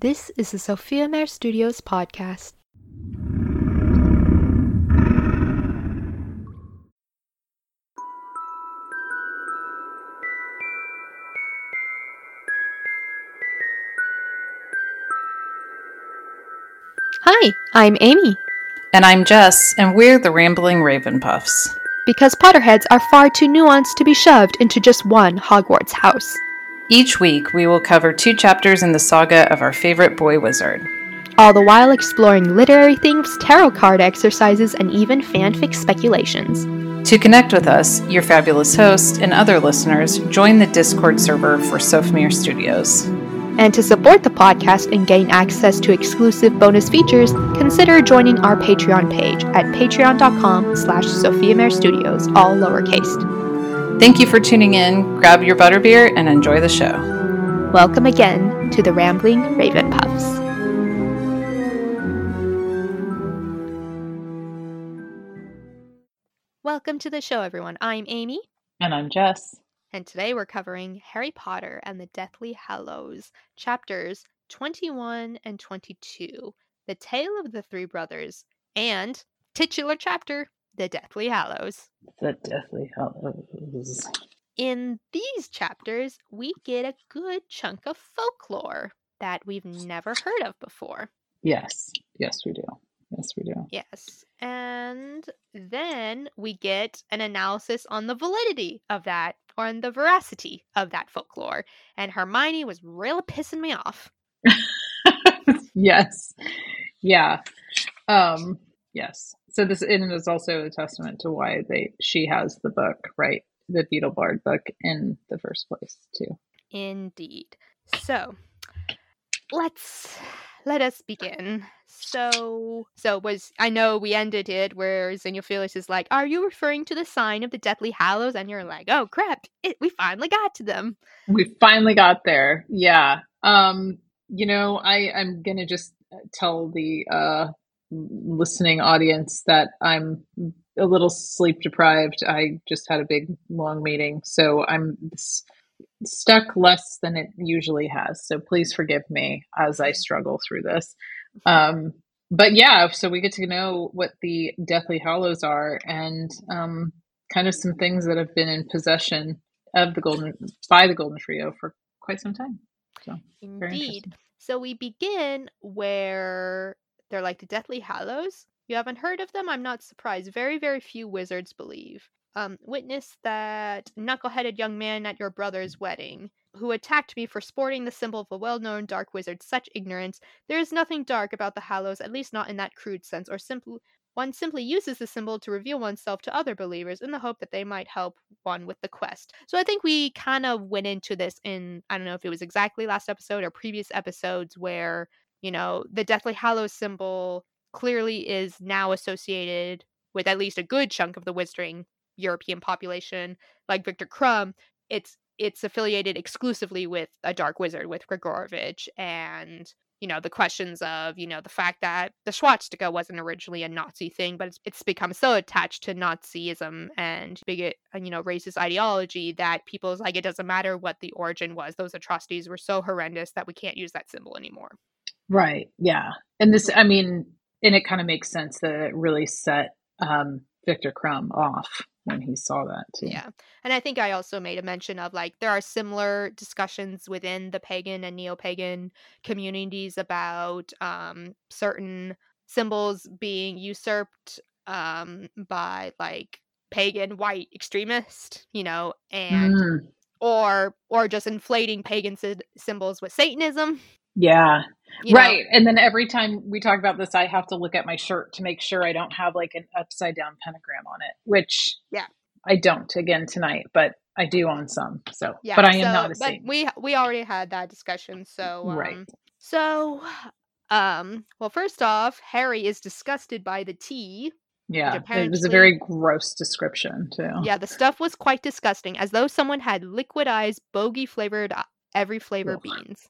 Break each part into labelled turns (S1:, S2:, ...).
S1: This is the Sophia Mare Studios podcast. Hi, I'm Amy.
S2: And I'm Jess, and we're the Rambling Ravenpuffs.
S1: Because Potterheads are far too nuanced to be shoved into just one Hogwarts house.
S2: Each week, we will cover 2 chapters in the saga of our favorite boy wizard.
S1: All the while exploring literary themes, tarot card exercises, and even fanfic speculations.
S2: To connect with us, your fabulous host, and other listeners, join the Discord server for Sophia Studios.
S1: And to support the podcast and gain access to exclusive bonus features, consider joining our Patreon page at patreon.com/Sophia Mare Studios, all lowercase.
S2: Thank you for tuning in, grab your butterbeer, and enjoy the show.
S1: Welcome again to the Rambling Ravenpuffs. Welcome to the show, everyone. I'm Amy.
S2: And I'm Jess.
S1: And today we're covering Harry Potter and the Deathly Hallows, chapters 21 and 22, The Tale of the Three Brothers, and titular chapter, The Deathly Hallows.
S2: The Deathly Hallows.
S1: In these chapters, we get a good chunk of folklore that we've never heard of before.
S2: Yes, we do.
S1: Yes, and then we get an analysis on the validity of that, or on the veracity of that folklore. And Hermione was really pissing me off.
S2: Yes. Yeah. Yes. So this is also a testament to why she has the book, right? The Beetlebard book in the first place, too.
S1: Indeed. So let us begin. I know we ended it where Xenophilius is like, are you referring to the sign of the Deathly Hallows? And you're like, oh crap, we finally got to them.
S2: We finally got there. Yeah. I'm gonna just tell the listening audience that I'm a little sleep deprived. I just had a big long meeting, so I'm stuck less than it usually has. So please forgive me as I struggle through this. But yeah, so we get to know what the Deathly Hallows are, and kind of some things that have been in possession of the Golden Trio for quite some time. So
S1: indeed. So we begin where they're like, the Deathly Hallows? You haven't heard of them? I'm not surprised. Very, very few wizards believe. Witness that knuckle-headed young man at your brother's wedding, who attacked me for sporting the symbol of a well-known dark wizard. Such ignorance. There is nothing dark about the Hallows, at least not in that crude sense, one simply uses the symbol to reveal oneself to other believers in the hope that they might help one with the quest. So I think we kind of went into this in, I don't know if it was exactly last episode or previous episodes, where, the Deathly Hallows symbol clearly is now associated with at least a good chunk of the wizarding European population. Like Victor Crumb, it's affiliated exclusively with a dark wizard, with Gregorovitch, and the questions of, the fact that the swastika wasn't originally a Nazi thing, but it's become so attached to Nazism and bigot, racist ideology that people's like, it doesn't matter what the origin was. Those atrocities were so horrendous that we can't use that symbol anymore.
S2: Right. Yeah. And this, and it kind of makes sense that it really set Victor Crumb off when he saw that too.
S1: Yeah. And I think I also made a mention of there are similar discussions within the pagan and neo-pagan communities about certain symbols being usurped by pagan white extremists, and or just inflating pagan symbols with Satanism.
S2: Yeah. Right. And then every time we talk about this, I have to look at my shirt to make sure I don't have an upside down pentagram on it, which I don't again tonight, but I do on some. So, yeah, but I am not a saint.
S1: But we already had that discussion. So,
S2: right.
S1: Well, first off, Harry is disgusted by the tea.
S2: Yeah, it was a very gross description too.
S1: Yeah, the stuff was quite disgusting, as though someone had liquidized bogey flavored every flavor beans.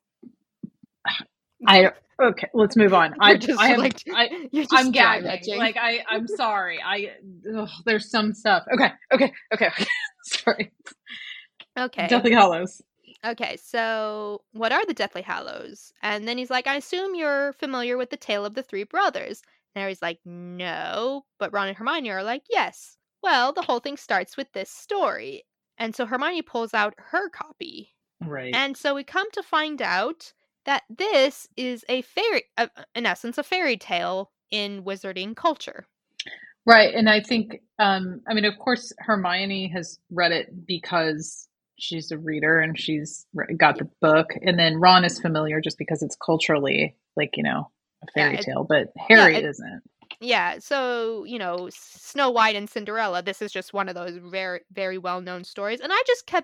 S2: Okay, let's move on. I'm
S1: gagging.
S2: I'm sorry. There's some stuff. Okay. Sorry.
S1: Okay.
S2: Deathly Hallows.
S1: Okay, so what are the Deathly Hallows? And then he's like, I assume you're familiar with the tale of the three brothers. And Harry's like, no. But Ron and Hermione are like, yes. Well, the whole thing starts with this story. And so Hermione pulls out her copy.
S2: Right.
S1: And so we come to find out that this is a fairy, in essence, a fairy tale in wizarding culture.
S2: Right. And I think, I mean, of course, Hermione has read it because she's a reader and got
S1: Yeah,
S2: the book. And then Ron is familiar just because it's culturally like, a
S1: yeah,
S2: fairy tale, but
S1: yeah,
S2: Harry isn't.
S1: yeah. So Snow White and Cinderella. This is just one of those very, very well-known stories, and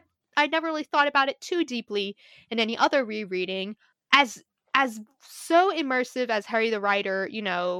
S1: I never really thought about it too deeply in any other rereading, as as so immersive as Harry the Writer,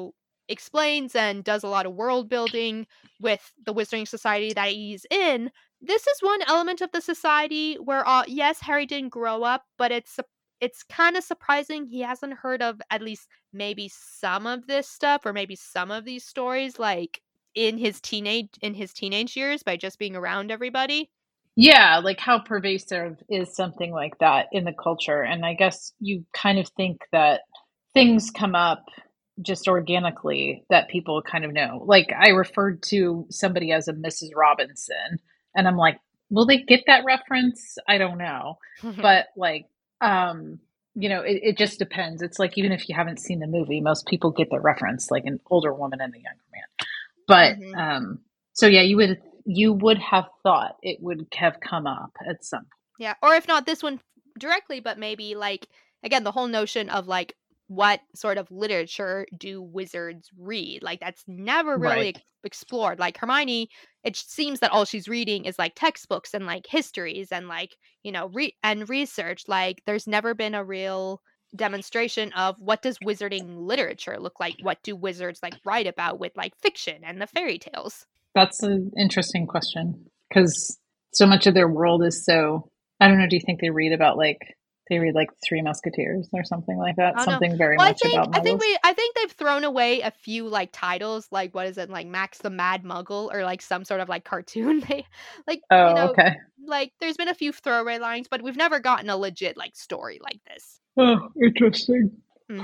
S1: explains and does a lot of world building with the Wizarding Society that he's in. This is one element of the society where, yes, Harry didn't grow up, but it's kind of surprising he hasn't heard of at least maybe some of this stuff or maybe some of these stories like in his teenage years by just being around everybody.
S2: Yeah, like how pervasive is something like that in the culture? And I guess you kind of think that things come up just organically that people kind of know. Like I referred to somebody as a Mrs. Robinson, and I'm like, will they get that reference? I don't know. But like, um, it just depends. It's like even if you haven't seen the movie, most people get the reference, like an older woman and a younger man. But
S1: Hmm.
S2: so yeah, you would have thought it would have come up at some point.
S1: Yeah, or if not this one directly, but maybe like again the whole notion of like what sort of literature do wizards read? Like that's never really
S2: Right.
S1: explored. Like Hermione, it seems that all she's reading is like textbooks and like histories and like, and research. Like there's never been a real demonstration of what does wizarding literature look like? What do wizards like write about with like fiction and the fairy tales?
S2: That's an interesting question because so much of their world is so. I don't know. Do you think they read like Three Musketeers or something like that?
S1: Oh no.
S2: Something very
S1: Well,
S2: much about muggles.
S1: I think they've thrown away a few like titles, like what is it, like Max the Mad Muggle or like some sort of like cartoon. They like,
S2: Oh, okay.
S1: like there's been a few throwaway lines, but we've never gotten a legit like story like this.
S2: Oh, interesting.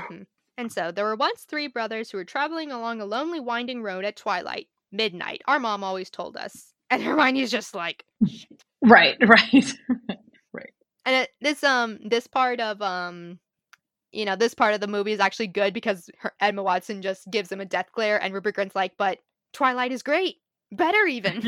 S1: And so there were once three brothers who were traveling along a lonely winding road at twilight, midnight. Our mom always told us. And Hermione's just like, shit.
S2: Right, right, right.
S1: And this part of this part of the movie is actually good because Emma Watson just gives him a death glare, and Rupert Grint's like, "But Twilight is great, better even."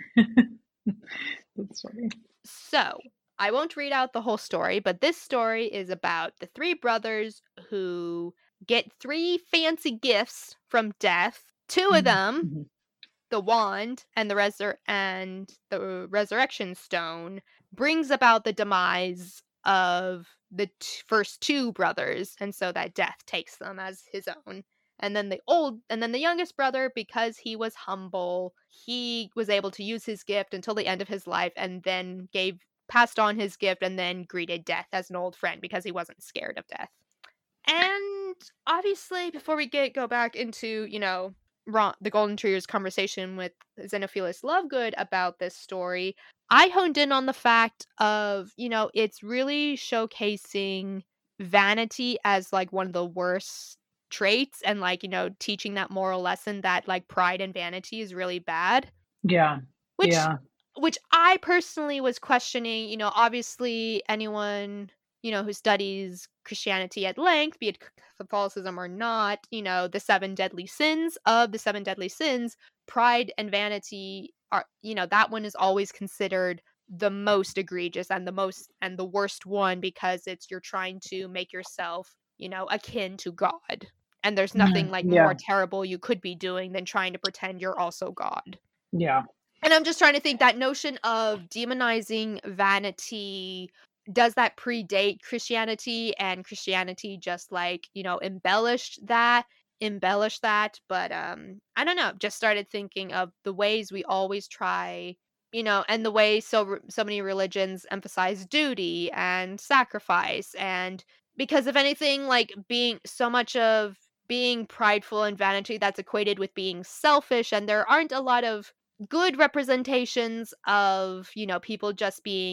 S2: That's funny.
S1: So I won't read out the whole story, but this story is about the three brothers who get three fancy gifts from Death. Two of them,
S2: Mm-hmm.
S1: the wand and the resurrection stone, brings about the demise of the first two brothers, and so that Death takes them as his own. And then the youngest brother, because he was humble, he was able to use his gift until the end of his life, and then gave passed on his gift and then greeted Death as an old friend because he wasn't scared of Death. And obviously, before we go back into, the Golden Trier's conversation with Xenophilus Lovegood about this story, I honed in on the fact of, it's really showcasing vanity as like one of the worst traits and like, teaching that moral lesson that like pride and vanity is really bad,
S2: Yeah,
S1: which
S2: yeah.
S1: which I personally was questioning. Obviously anyone, who studies Christianity at length, be it Catholicism or not, the seven deadly sins, pride and vanity are, that one is always considered the most egregious and the worst one because you're trying to make yourself, akin to God. And there's nothing like more
S2: Yeah,
S1: terrible you could be doing than trying to pretend you're also God.
S2: yeah.
S1: And I'm just trying to think that notion of demonizing vanity, does that predate Christianity, and Christianity just like, embellished that, but I don't know, just started thinking of the ways we always try, and the way so many religions emphasize duty and sacrifice, and because if anything, like being so much of being prideful and vanity, that's equated with being selfish, and there aren't a lot of good representations of, people just being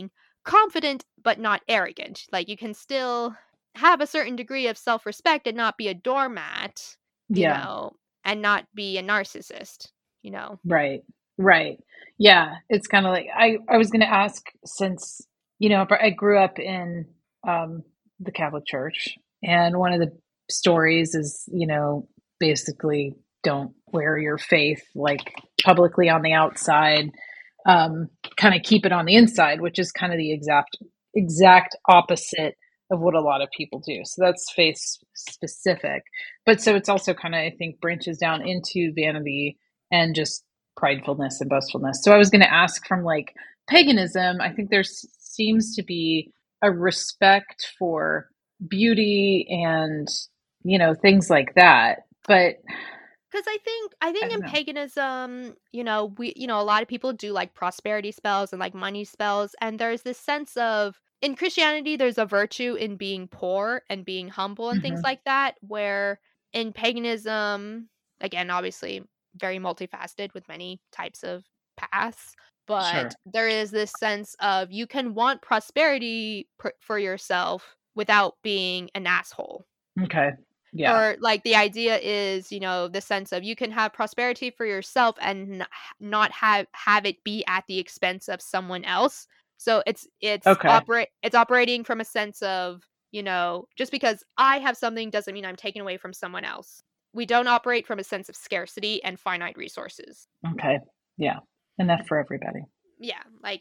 S1: confident but not arrogant. Like you can still have a certain degree of self-respect and not be a doormat,
S2: Yeah.
S1: and not be a narcissist, you know.
S2: Right. Right. Yeah. It's kind of like I was going to ask since, I grew up in um, the Catholic Church, and one of the stories is, basically don't wear your faith like publicly on the outside, um, kind of keep it on the inside, which is kind of the exact opposite of what a lot of people do. So that's faith specific. But so it's also kind of, I think, branches down into vanity and just pridefulness and boastfulness. So I was going to ask from like paganism, I think there seems to be a respect for beauty and, things like that. But
S1: Because I think
S2: I don't
S1: in
S2: know.
S1: paganism, a lot of people do like prosperity spells and like money spells, and there's this sense of in Christianity there's a virtue in being poor and being humble and things
S2: Hmm.
S1: like that, where in paganism, again, obviously very multifaceted with many types of paths, but
S2: Sure.
S1: there is this sense of you can want prosperity for yourself without being an asshole.
S2: Okay. Yeah.
S1: Or like the idea is, the sense of you can have prosperity for yourself and not have it be at the expense of someone else. So
S2: Okay.
S1: it's operating from a sense of, just because I have something doesn't mean I'm taking away from someone else. We don't operate from a sense of scarcity and finite resources.
S2: Okay. Yeah. Enough for everybody.
S1: Yeah,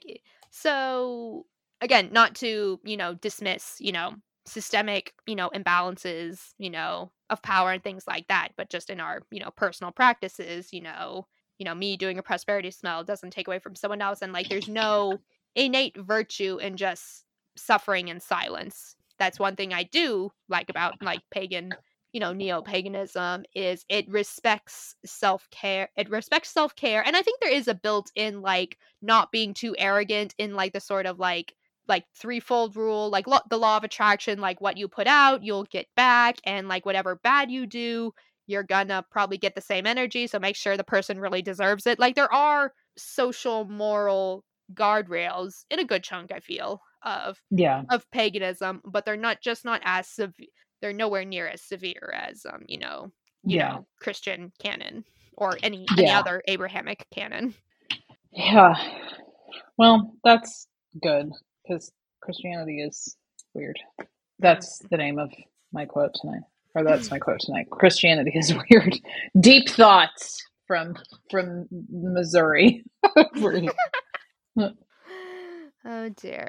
S1: so again, not to, dismiss, systemic, imbalances, of power and things like that, but just in our, personal practices, me doing a prosperity smell doesn't take away from someone else, and like there's no innate virtue in just suffering in silence. That's one thing I do like about like pagan, neo-paganism is it respects self-care, and I think there is a built-in like not being too arrogant in like the sort of like threefold rule, like the law of attraction, like what you put out you'll get back, and like whatever bad you do you're gonna probably get the same energy, so make sure the person really deserves it. Like there are social moral guardrails in a good chunk, I feel,
S2: Yeah.
S1: of paganism, but they're not as severe. They're nowhere near as severe as
S2: Yeah.
S1: Christian canon or any
S2: Yeah.
S1: other Abrahamic canon.
S2: Yeah. Well, that's good because Christianity is weird. That's the name of my quote tonight. Or that's my quote tonight. Christianity is weird. Deep thoughts from Missouri.
S1: Oh dear.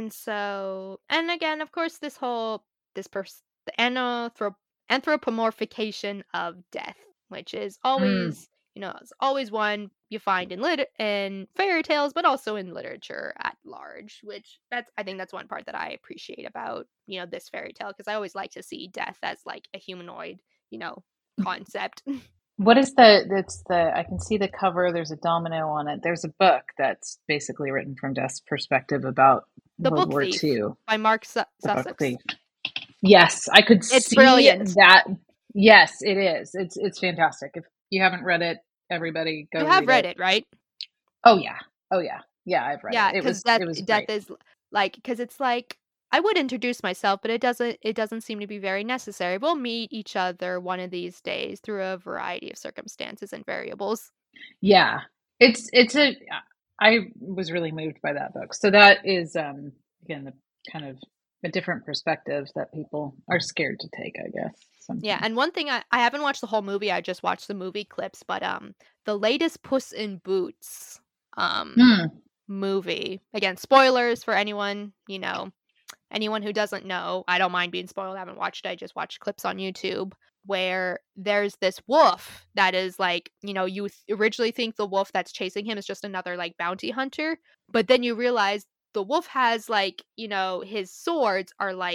S1: And again, of course, the anthropomorphication of death, which is
S2: Mm,
S1: always, it's always one you find in fairy tales, but also in literature at large. Which I think that's one part that I appreciate about this fairy tale, because I always like to see death as like a humanoid, concept.
S2: what is the I can see the cover, there's a domino on it. There's a book that's basically written from Death's perspective about
S1: The
S2: World
S1: Book
S2: War
S1: Thief
S2: II.
S1: by Mark
S2: The book
S1: Sussex.
S2: thief. Yes, I could
S1: It's
S2: see
S1: brilliant.
S2: that. Yes, it is. It's fantastic. If you haven't read it, everybody go
S1: You have
S2: read
S1: read
S2: it.
S1: it, right?
S2: Oh yeah. Oh yeah. Yeah, I've read it.
S1: Yeah,
S2: It
S1: because
S2: was
S1: death
S2: it was
S1: death
S2: great.
S1: is like, because it's like I would introduce myself, but it doesn't seem to be very necessary. We'll meet each other one of these days through a variety of circumstances and variables.
S2: Yeah. It's a I was really moved by that book. So that is again the kind of a different perspective that people are scared to take, I guess,
S1: Yeah,
S2: sometimes.
S1: and one thing I haven't watched the whole movie, I just watched the movie clips, but the latest Puss in Boots um
S2: Hmm.
S1: movie. Again, spoilers for anyone who doesn't know. I don't mind being spoiled. I haven't watched it. I just watched clips on YouTube where there's this wolf that is like, originally think the wolf that's chasing him is just another like bounty hunter, but then you realize the wolf has like, his swords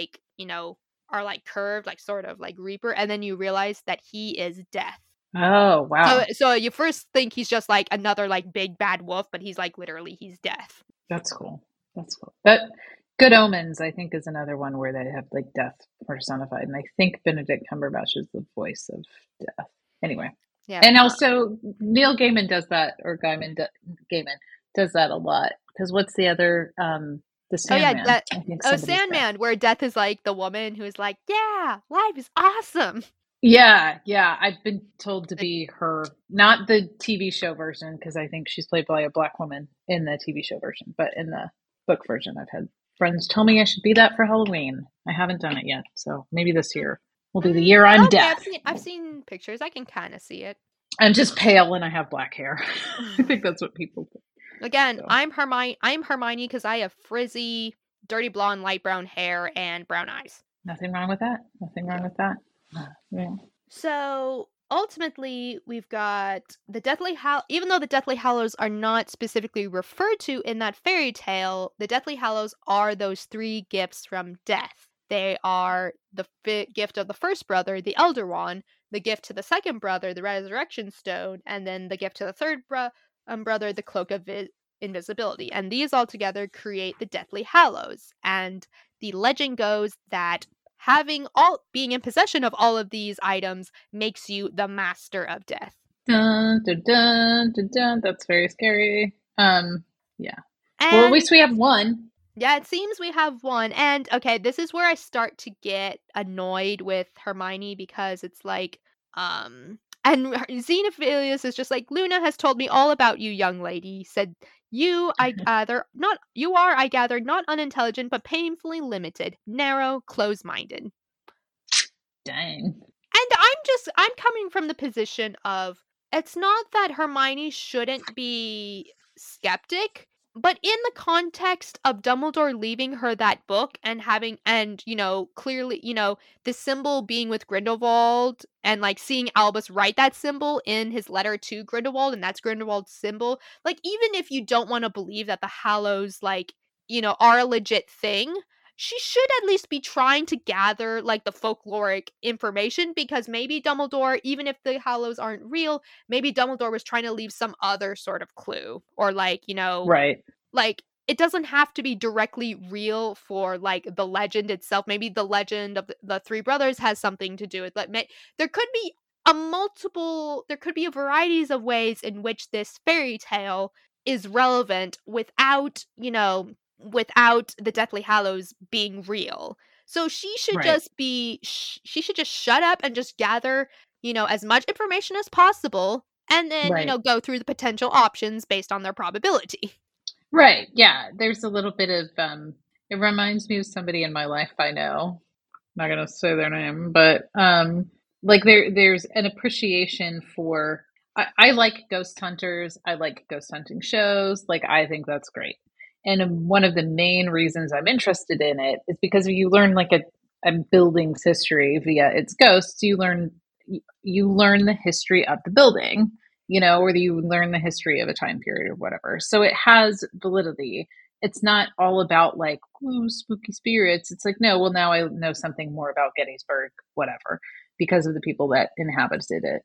S1: are like curved, like sort of like Reaper, and then you realize that he is death.
S2: Oh,
S1: So
S2: wow.
S1: so you first think he's just like another like big bad wolf, but he's like literally he's death.
S2: That's cool. That's cool. That Good Omens, I think, is another one where they have like death personified, and I think Benedict Cumberbatch is the voice of death. Anyway,
S1: Yeah.
S2: and also Neil Gaiman does that, or Gaiman does that a lot. Because what's the other? The
S1: Oh yeah,
S2: Sandman. I think
S1: oh
S2: somebody's back.
S1: Sandman, where Death is like the woman who is like, yeah, life is awesome.
S2: Yeah, yeah. I've been told to
S1: The-
S2: be her, not the TV show version, because I think she's played by a black woman in the TV show version, but in the book version, I've had friends tell me I should be that for Halloween. I haven't done it yet, so maybe this year will be the year I'm
S1: okay,
S2: Death.
S1: I've seen pictures. I can kind of see it.
S2: I'm just pale and I have black hair. I think that's what people think.
S1: Again,
S2: So
S1: I'm Hermione. I'm Hermione because I have frizzy, dirty blonde, light brown hair and brown eyes.
S2: nothing wrong with that. Nothing wrong
S1: Yeah.
S2: with that. Yeah.
S1: So ultimately, we've got the Deathly Hallows. Even though the Deathly Hallows are not specifically referred to in that fairy tale, the Deathly Hallows are those three gifts from death. They are the gift of the first brother, the Elder Wand, the gift to the second brother, the Resurrection Stone, and then the gift to the third brother, the Cloak of Invisibility. And these all together create the Deathly Hallows. And the legend goes that being in possession of all of these items makes you the master of death.
S2: Dun, dun, dun, dun, dun. That's very scary. Yeah. Well, at
S1: And
S2: least we have one.
S1: yeah, it seems we have one. And okay, this is where I start to get annoyed with Hermione because it's like, and Xenophilius is just like, Luna has told me all about you, young lady. Said you, I gather, not unintelligent, but painfully limited, narrow, close-minded.
S2: Dang.
S1: And I'm coming from the position of it's not that Hermione shouldn't be skeptic, but in the context of Dumbledore leaving her that book and clearly, the symbol being with Grindelwald and like seeing Albus write that symbol in his letter to Grindelwald, and that's Grindelwald's symbol. Like, even if you don't want to believe that the Hallows, like, are a legit thing, she should at least be trying to gather like the folkloric information, because maybe Dumbledore, even if the Hallows aren't real, maybe Dumbledore was trying to leave some other sort of clue, or like,
S2: Right.
S1: like it doesn't have to be directly real for like the legend itself. Maybe the legend of the three brothers has something to do with it. There could be there could be a varieties of ways in which this fairy tale is relevant without the Deathly Hallows being real. So
S2: Right.
S1: she should just shut up and just gather, as much information as possible, and then,
S2: Right.
S1: go through the potential options based on their probability.
S2: Right. Yeah. There's a little bit of it reminds me of somebody in my life I know. I'm not gonna say their name, but like there's an appreciation for I like ghost hunters. I like ghost hunting shows. Like I think that's great. And one of the main reasons I'm interested in it is because you learn like a building's history via its ghosts. You learn the history of the building, or you learn the history of a time period or whatever. So it has validity. It's not all about like, ooh, spooky spirits. It's like, no, well, now I know something more about Gettysburg, whatever, because of the people that inhabited it.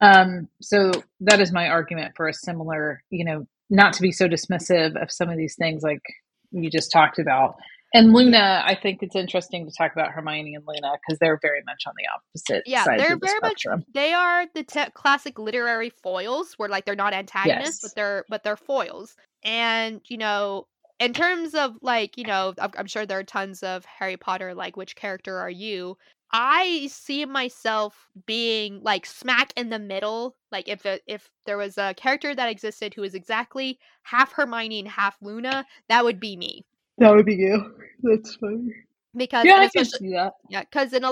S2: So that is my argument for a similar, not to be so dismissive of some of these things like you just talked about. And
S1: Yeah.
S2: Luna, I think it's interesting to talk about Hermione and Luna because they're very much on the opposite
S1: Yeah,
S2: sides
S1: they're
S2: of the
S1: very much
S2: spectrum.
S1: they are the classic literary foils, where like they're not antagonists,
S2: Yes.
S1: but they're foils. And, in terms of like, I'm sure there are tons of Harry Potter like which character are you? I see myself being like smack in the middle. Like if there was a character that existed who is exactly half Hermione and half Luna, that would be me.
S2: That would be you. That's funny.
S1: Because
S2: Yeah,
S1: and
S2: I can
S1: especially
S2: see that.
S1: yeah,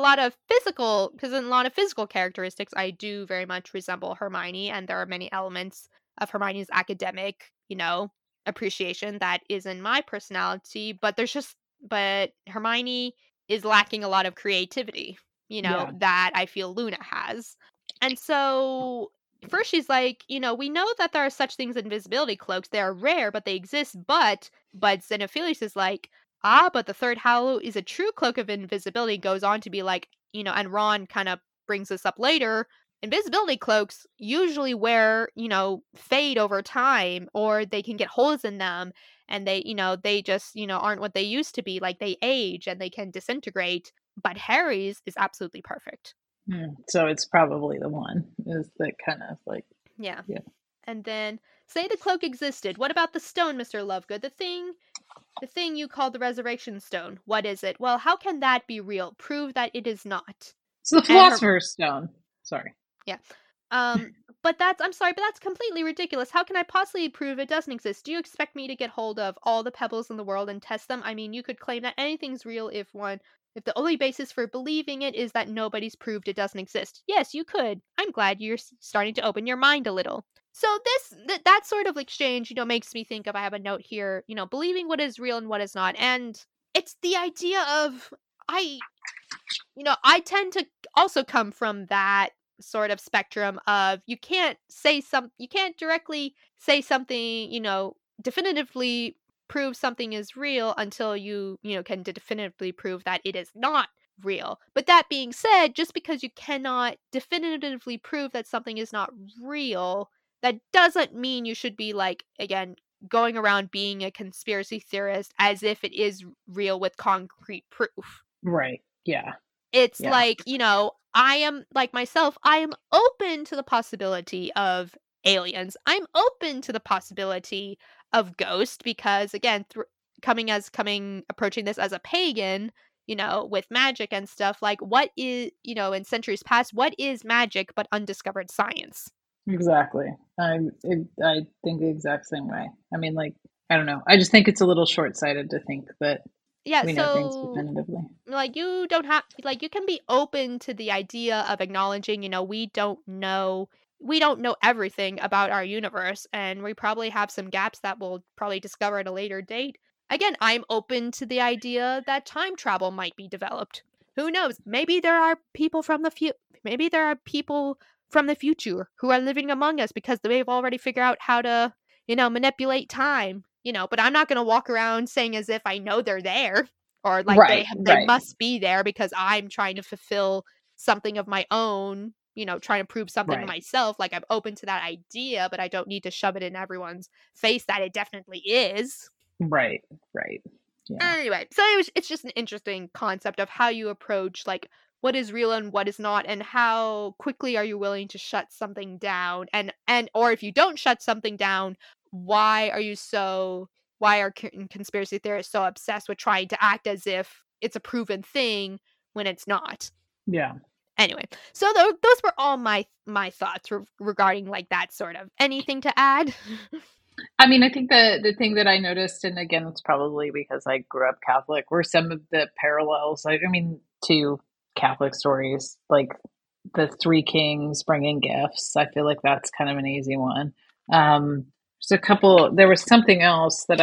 S1: because in a lot of physical characteristics, I do very much resemble Hermione, and there are many elements of Hermione's academic, appreciation that is in my personality. But Hermione is lacking a lot of creativity,
S2: Yeah.
S1: that I feel Luna has. And so first she's like, we know that there are such things as invisibility cloaks. They are rare, but they exist. But Xenophilius is like, ah, but the third Hallow is a true cloak of invisibility. Goes on to be like, and Ron kind of brings this up later. Invisibility cloaks usually fade over time, or they can get holes in them, and they just, aren't what they used to be. Like, they age and they can disintegrate. But Harry's is absolutely perfect.
S2: So it's probably the one. Is the kind of like,
S1: Yeah.
S2: yeah.
S1: And then say the cloak existed. What about the stone, Mr. Lovegood? The thing The thing you call the resurrection stone, what is it? Well, how can that be real? Prove that it is not.
S2: So the
S1: And her,
S2: Philosopher's Stone. Sorry.
S1: yeah. But I'm sorry, but that's completely ridiculous. How can I possibly prove it doesn't exist? Do you expect me to get hold of all the pebbles in the world and test them? I mean, you could claim that anything's real if the only basis for believing it is that nobody's proved it doesn't exist. Yes, you could. I'm glad you're starting to open your mind a little. So that sort of exchange, makes me think of, I have a note here, believing what is real and what is not. And it's the idea of, I I tend to also come from that sort of spectrum of, you can't directly say something, definitively prove something is real until you can definitively prove that it is not real. But that being said, just because you cannot definitively prove that something is not real, that doesn't mean you should be, like, again, going around being a conspiracy theorist as if it is real with concrete proof.
S2: Right. Yeah.
S1: It's
S2: Yeah.
S1: like, I am, like myself, I am open to the possibility of aliens. I'm open to the possibility of ghosts because, again, approaching this as a pagan, with magic and stuff, like, what is, in centuries past, what is magic but undiscovered science?
S2: Exactly. I think the exact same way. I mean, like, I don't know. I just think it's a little short-sighted to think that
S1: Yeah,
S2: we know things
S1: so,
S2: definitively.
S1: like, you don't have, like, you can be open to the idea of acknowledging, we don't know everything about our universe, and we probably have some gaps that we'll probably discover at a later date. Again, I'm open to the idea that time travel might be developed. Who knows? Maybe there are people from the future who are living among us because they've already figured out how to, manipulate time. But I'm not going to walk around saying as if I know they're there, or like
S2: Right.
S1: they
S2: Right.
S1: must be there because I'm trying to fulfill something of my own, trying to prove something to
S2: Right.
S1: myself. Like, I'm open to that idea, but I don't need to shove it in everyone's face that it definitely is.
S2: Right. Right. Yeah.
S1: Anyway, so it's just an interesting concept of how you approach, like, what is real and what is not, and how quickly are you willing to shut something down, and or if you don't shut something down, why are conspiracy theorists so obsessed with trying to act as if it's a proven thing when it's not?
S2: Yeah.
S1: Anyway, so those were all my thoughts regarding, like, that sort of. Anything to add?
S2: I mean, I think the thing that I noticed, and again, it's probably because I grew up Catholic, were some of the parallels. I mean, to Catholic stories, like the Three Kings bringing gifts. I feel like that's kind of an easy one. There's a couple. There was something else that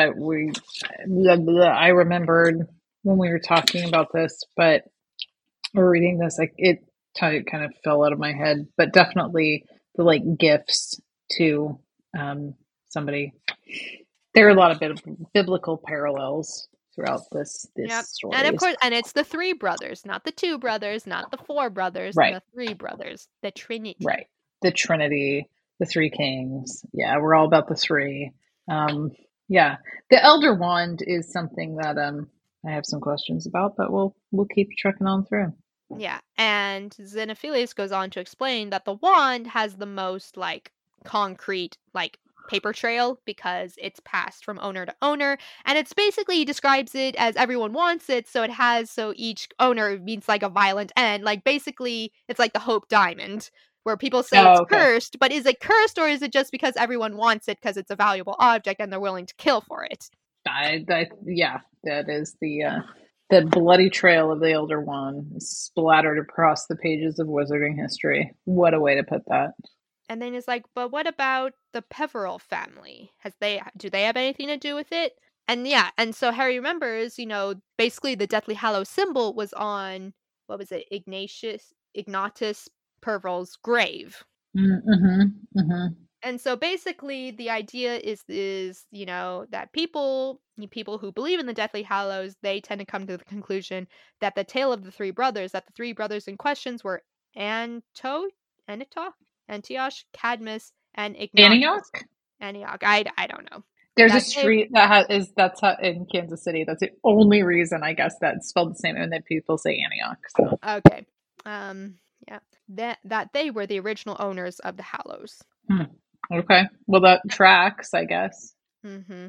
S2: I remembered when we were talking about this, but or reading this, like kind of fell out of my head. But definitely the like gifts to somebody. There are a lot of biblical parallels throughout this
S1: Yep. And of
S2: stories.
S1: course, and it's the three brothers, not the two brothers, not the four brothers,
S2: Right,
S1: the three brothers, the Trinity.
S2: right. The Trinity, the Three Kings. Yeah, we're all about the three. Um, yeah, the Elder Wand is something that I have some questions about, but we'll keep trucking on through.
S1: Yeah. And Xenophilius goes on to explain that the wand has the most, like, concrete, like, paper trail because it's passed from owner to owner. And it's basically, he describes it as everyone wants it, so each owner means, like, a violent end. Like, basically, it's like the Hope Diamond, where people say it's
S2: Oh, okay.
S1: cursed, but is it cursed, or is it just because everyone wants it because it's a valuable object and they're willing to kill for it?
S2: Yeah, that is the bloody trail of the Elder Wand splattered across the pages of wizarding history. What a way to put that.
S1: And then it's like, but what about the Peveril family? Do they have anything to do with it? And yeah, and so Harry remembers, basically the Deathly Hallows symbol was on, what was it, Ignatus Peveril's grave.
S2: Mm-hmm, mm-hmm.
S1: And so basically the idea is that people who believe in the Deathly Hallows, they tend to come to the conclusion that the tale of that the three brothers in questions were Anito, Antioch, Cadmus, and Ignatius.
S2: Antioch?
S1: Antioch. I don't know.
S2: There's a
S1: That they
S2: street that's how, in Kansas City. That's the only reason I guess that's spelled the same, and that people say Antioch. So.
S1: Okay. Yeah. That they were the original owners of the Hallows.
S2: Okay. Well, that tracks, I guess.
S1: Mm-hmm.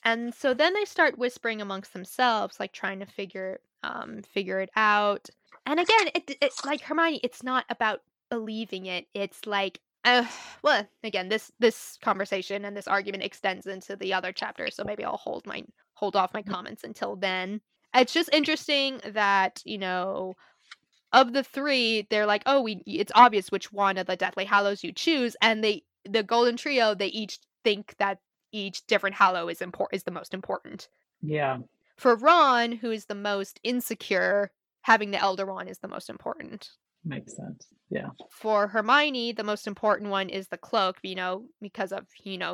S1: And so then they start whispering amongst themselves, like trying to figure it out. And again, it like Hermione, it's not about believing it. It's like, well, again, this conversation and this argument extends into the other chapter, so maybe I'll hold off my comments until then. It's just interesting that, of the three, they're like, oh, it's obvious which one of the Deathly Hallows you choose, and the Golden Trio, they each think that each different Hallow is the most important.
S2: Yeah.
S1: For Ron, who is the most insecure, having the Elder Wand is the most important.
S2: Makes sense. Yeah.
S1: For Hermione, the most important one is the cloak, because of,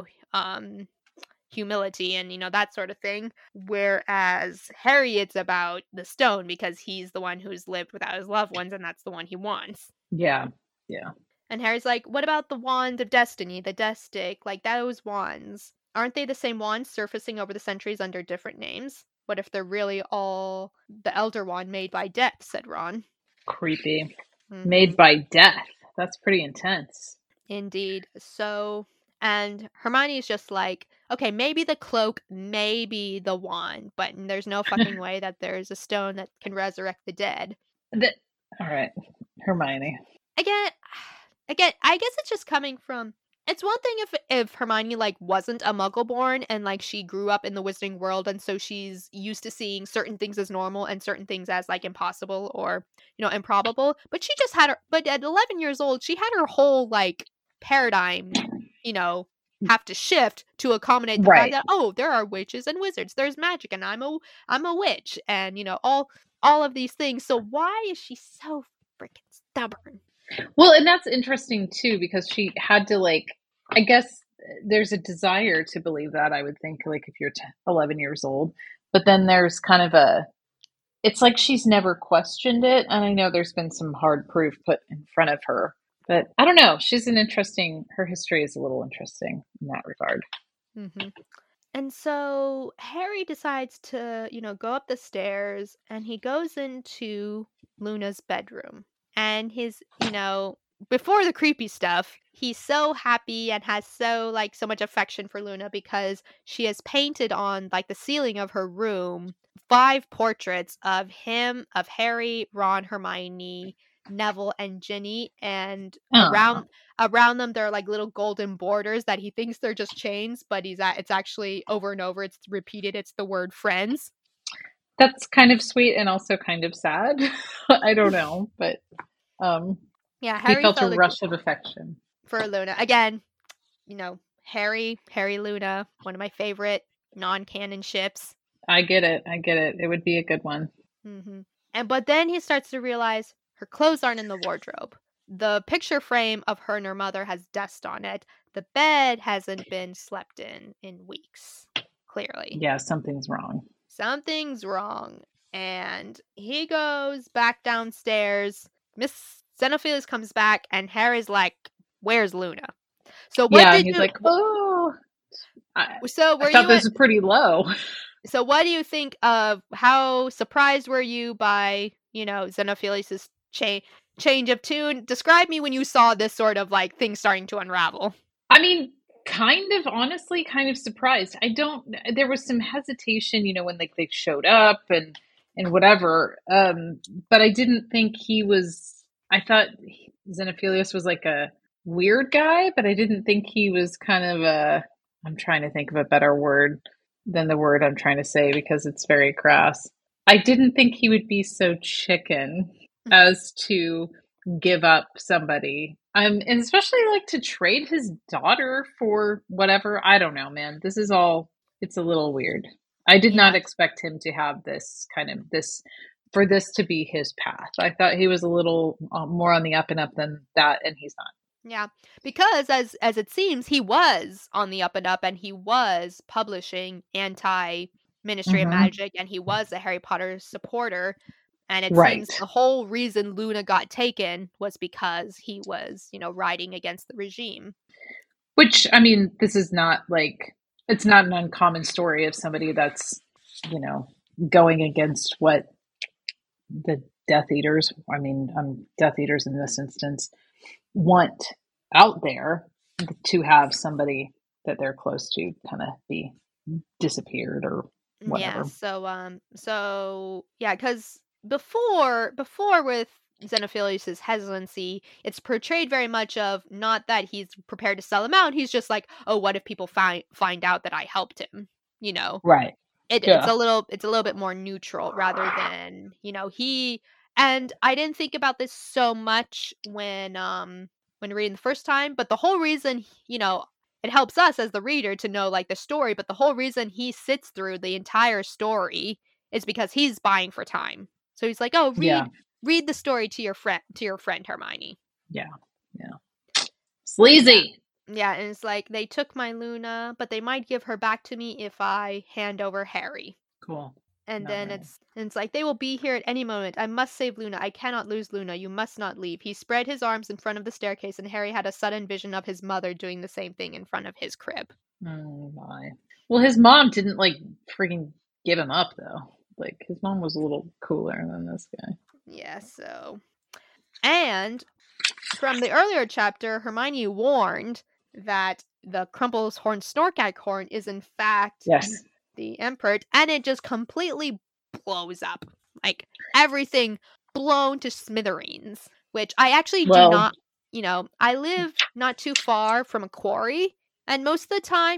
S1: humility and, that sort of thing. Whereas Harry, it's about the stone because he's the one who's lived without his loved ones and that's the one he wants.
S2: Yeah. Yeah.
S1: And Harry's like, what about the Wand of Destiny, the Destic, like those wands? Aren't they the same wands surfacing over the centuries under different names? What if they're really all the Elder Wand made by death, said Ron.
S2: Creepy.
S1: Mm-hmm.
S2: Made by death. That's pretty intense.
S1: Indeed. So, and Hermione is just like, okay, maybe the cloak, maybe the wand, but there's no fucking way that there's a stone that can resurrect the dead.
S2: All right, Hermione.
S1: Again, I guess it's just coming from. It's one thing if Hermione like wasn't a Muggle born and like she grew up in the Wizarding world and so she's used to seeing certain things as normal and certain things as like impossible or improbable. But she just had her. But at 11 years old, she had her whole like paradigm, have to shift to accommodate the fact that there are witches and wizards. There's magic, and I'm a witch, and all of these things. So why is she so freaking stubborn?
S2: Well, and that's interesting too, because she had to I guess there's a desire to believe that, I would think, like if you're 11 years old, but then there's kind of it's like she's never questioned it. And I know there's been some hard proof put in front of her, but I don't know. Her history is a little interesting in that regard.
S1: Mm-hmm. And so Harry decides to, go up the stairs and he goes into Luna's bedroom. And before the creepy stuff, he's so happy and has so much affection for Luna because she has painted on the ceiling of her room 5 portraits of him, of Harry, Ron, Hermione, Neville, and Ginny, and around them there are little golden borders that he thinks they're just chains, but it's actually over and over, it's repeated, it's the word friends.
S2: That's kind of sweet and also kind of sad. I don't know, but
S1: yeah, Harry
S2: he felt a rush of affection
S1: for Luna. Again, Harry Luna, one of my favorite non-canon ships.
S2: I get it. It would be a good one.
S1: Mm-hmm. But then he starts to realize her clothes aren't in the wardrobe. The picture frame of her and her mother has dust on it. The bed hasn't been slept in weeks. Clearly.
S2: Yeah, something's wrong.
S1: Something's wrong. And he goes back downstairs. Miss Xenophilius comes back, and Harry's like, "Where's Luna?" So what did
S2: he's like, "Oh."
S1: I
S2: thought this was pretty low.
S1: So what do you think of, how surprised were you by, Xenophilius' change of tune? Describe me when you saw this sort of thing starting to unravel.
S2: I mean, honestly, kind of surprised. There was some hesitation, when they showed up and whatever. But I didn't think I thought Xenophilius was a weird guy, but I didn't think he was kind of I'm trying to think of a better word than the word I'm trying to say because it's very crass. I didn't think he would be so chicken as to give up somebody. And especially to trade his daughter for whatever. I don't know, man. It's a little weird. I did not expect him to have for this to be his path. I thought he was a little more on the up and up than that, and he's not.
S1: Yeah, because as it seems, he was on the up and up, and he was publishing anti-Ministry of Magic, and he was a Harry Potter supporter. And it seems the whole reason Luna got taken was because he was, riding against the regime.
S2: Which, I mean, this is not it's not an uncommon story of somebody that's, going against what the Death Eaters, Death Eaters in this instance, want out there, to have somebody that they're close to kind of be disappeared or
S1: Yeah,
S2: whatever.
S1: so yeah, because before with Xenophilius's hesitancy, it's portrayed very much of not that he's prepared to sell him out. He's just like, oh, what if people find out that I helped him? You know,
S2: Right.
S1: it's
S2: Yeah.
S1: a little bit more neutral rather than he. And I didn't think about this so much when reading the first time, but the whole reason it helps us as the reader to know like the story, but the whole reason he sits through the entire story is because he's buying for time. So he's like, oh,
S2: Yeah.
S1: read the story to your friend Hermione.
S2: Yeah. Yeah.
S1: Yeah.
S2: Sleazy.
S1: Yeah, and it's like they took my Luna, but they might give her back to me if I hand over Harry.
S2: Cool.
S1: And
S2: Not
S1: then
S2: really.
S1: it's like they will be here at any moment. I must save Luna. I cannot lose Luna. You must not leave. He spread his arms in front of the staircase, and Harry had a sudden vision of his mother doing the same thing in front of his crib.
S2: Oh my. Well, his mom didn't like freaking give him up though. Like his mom was a little cooler than this guy.
S1: Yeah, so and from the earlier chapter, Hermione warned that the Crumple's horn Snorkack horn is in fact
S2: Yes.
S1: the Emperor, and it just completely blows up. Like everything blown to smithereens, which I actually do
S2: Well,
S1: not, I live not too far from a quarry, and most of the time,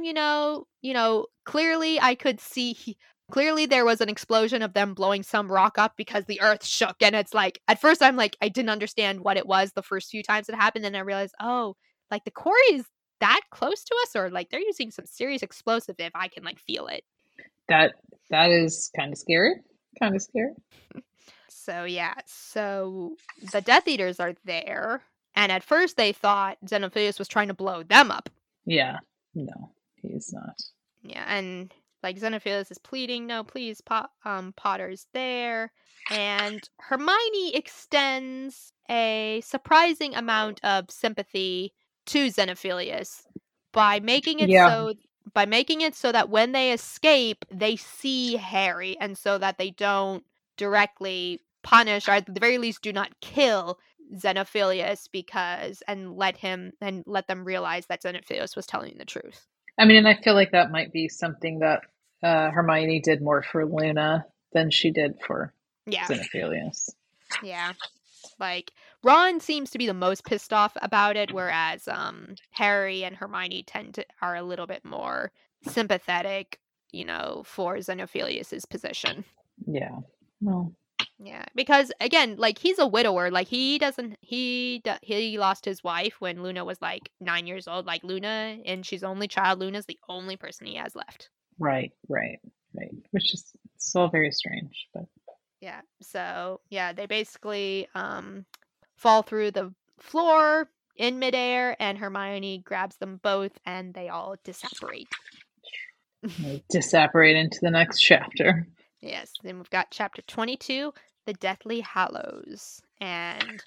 S1: clearly I could see clearly there was an explosion of them blowing some rock up because the earth shook, and it's like at first I'm like I didn't understand what it was the first few times it happened, and I realized, oh, like the quarry is that close to us, or like they're using some serious explosive if I can like feel it.
S2: that that is kind of scary. Kind of scary.
S1: So yeah, so the Death Eaters are there, and at first they thought Xenophilius was trying to blow them up.
S2: Yeah. No, he's not.
S1: Yeah, and like Xenophilius is pleading, no, please, Potter's there, and Hermione extends a surprising amount of sympathy to Xenophilius by making it
S2: Yeah.
S1: so that when they escape, they see Harry, and so that they don't directly punish, or at the very least do not kill Xenophilius and let them realize that Xenophilius was telling the truth.
S2: I mean, and I feel like that might be something that Hermione did more for Luna than she did for
S1: Yeah.
S2: Xenophilius.
S1: Yeah. Like Ron seems to be the most pissed off about it, whereas Harry and Hermione are a little bit more sympathetic, for Xenophilius's position.
S2: Yeah. Well,
S1: Yeah, because again, like he's a widower. Like he doesn't he lost his wife when Luna was like 9 years old. Like Luna, and she's only child. Luna's the only person he has left.
S2: right, right, right. Which is still very strange, but
S1: Yeah. So yeah, they basically fall through the floor in midair, and Hermione grabs them both, and they all disapparate.
S2: we'll disapparate into the next chapter.
S1: Yes. Then we've got chapter 22, The Deathly Hallows, and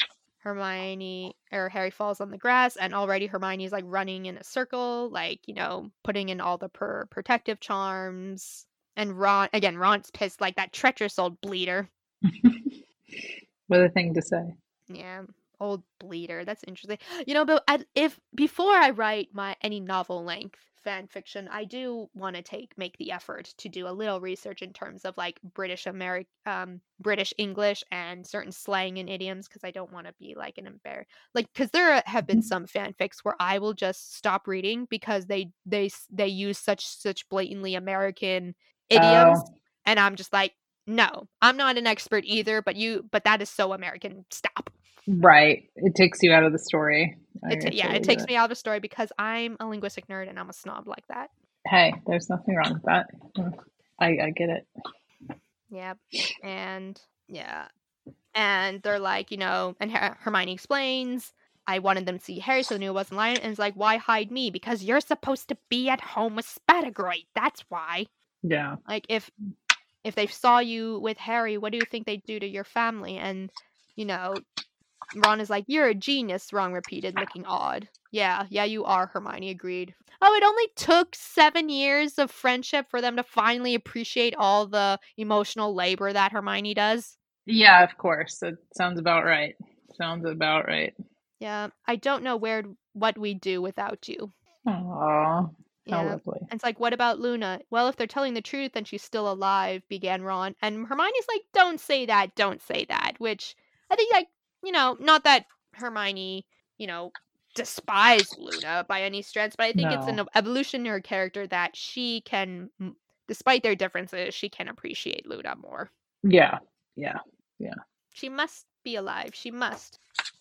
S1: Harry falls on the grass, and already Hermione's like running in a circle, like putting in all the protective charms. And Ron's pissed, like that treacherous old bleeder.
S2: What a thing to say.
S1: Yeah, old bleeder. That's interesting. But if before I write any novel length fan fiction, I do want to make the effort to do a little research in terms of like British English and certain slang and idioms, because I don't want to be like because there have been some fanfics where I will just stop reading because they use such blatantly American idioms,
S2: Oh,
S1: and I'm just like, no, I'm not an expert either, but that is so American. Stop.
S2: right. It takes you out of the story. I
S1: It
S2: totally get
S1: takes
S2: it.
S1: me out of the story because I'm a linguistic nerd and I'm a snob like that.
S2: Hey, there's nothing wrong with that. I get it.
S1: Yeah. And yeah. And they're like, and Hermione explains, I wanted them to see Harry so they knew it wasn't lying. And it's like, why hide me? Because you're supposed to be at home with Spatagroid. That's why.
S2: Yeah.
S1: Like, if they saw you with Harry, what do you think they'd do to your family? And, Ron is like, you're a genius, Ron repeated, looking odd. Yeah, you are, Hermione agreed. Oh, it only took 7 years of friendship for them to finally appreciate all the emotional labor that Hermione does.
S2: Yeah, of course. It sounds about right. Sounds about right.
S1: Yeah, I don't know what we'd do without you.
S2: Aww. How
S1: Yeah.
S2: lovely.
S1: And it's like, what about Luna? Well, if they're telling the truth, then she's still alive, began Ron. And Hermione's like, don't say that, don't say that. Which I think, like, not that Hermione, despised Luna by any stretch, but I think it's
S2: No.
S1: an evolution in her character that she can, despite their differences, she can appreciate Luna more.
S2: Yeah. Yeah. Yeah.
S1: She must be alive. She must.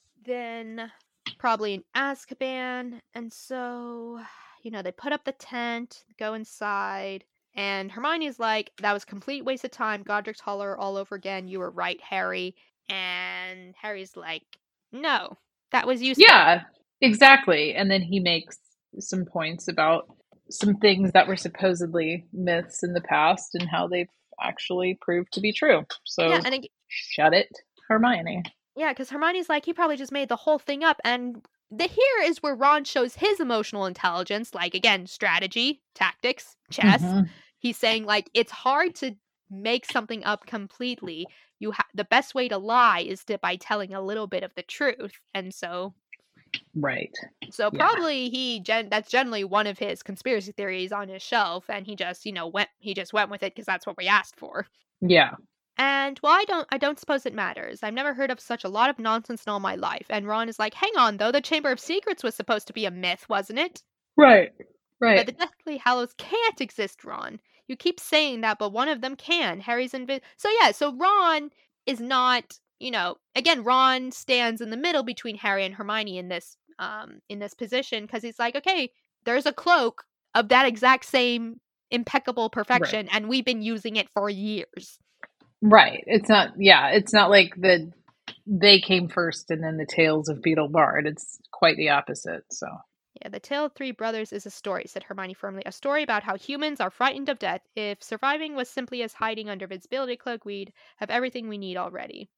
S1: Then probably in Azkaban. And so, they put up the tent, go inside, and Hermione's like, that was a complete waste of time. Godric's Hollow all over again. You were right, Harry. And Harry's like, no, that was useful.
S2: Yeah, exactly. And then he makes some points about some things that were supposedly myths in the past and how they've actually proved to be true. So
S1: Yeah, and
S2: shut it, Hermione.
S1: yeah, because Hermione's like, he probably just made the whole thing up. And here is where Ron shows his emotional intelligence, like, again, strategy, tactics, chess.
S2: Hmm.
S1: He's saying, like, it's hard to make something up completely. The best way to lie is by telling a little bit of the truth. And so
S2: Right.
S1: so
S2: Yeah.
S1: probably that's generally one of his conspiracy theories on his shelf, and he just, went with it because that's what we asked for.
S2: Yeah.
S1: And well, I don't suppose it matters. I've never heard of such a lot of nonsense in all my life. And Ron is like, hang on though, the Chamber of Secrets was supposed to be a myth, wasn't it?
S2: Right.
S1: But
S2: Right.
S1: the Deathly Hallows can't exist, Ron. You keep saying that, but one of them can. Harry's So yeah, so Ron is not, again, Ron stands in the middle between Harry and Hermione in this position, because he's like, okay, there's a cloak of that exact same impeccable perfection,
S2: Right.
S1: and we've been using it for years.
S2: Right. It's not like they came first and then the tales of Beetle Bard. It's quite the opposite. So
S1: Yeah, The Tale of Three Brothers is a story, said Hermione firmly. A story about how humans are frightened of death. If surviving was simply as hiding under Invisibility Cloak, we'd have everything we need already.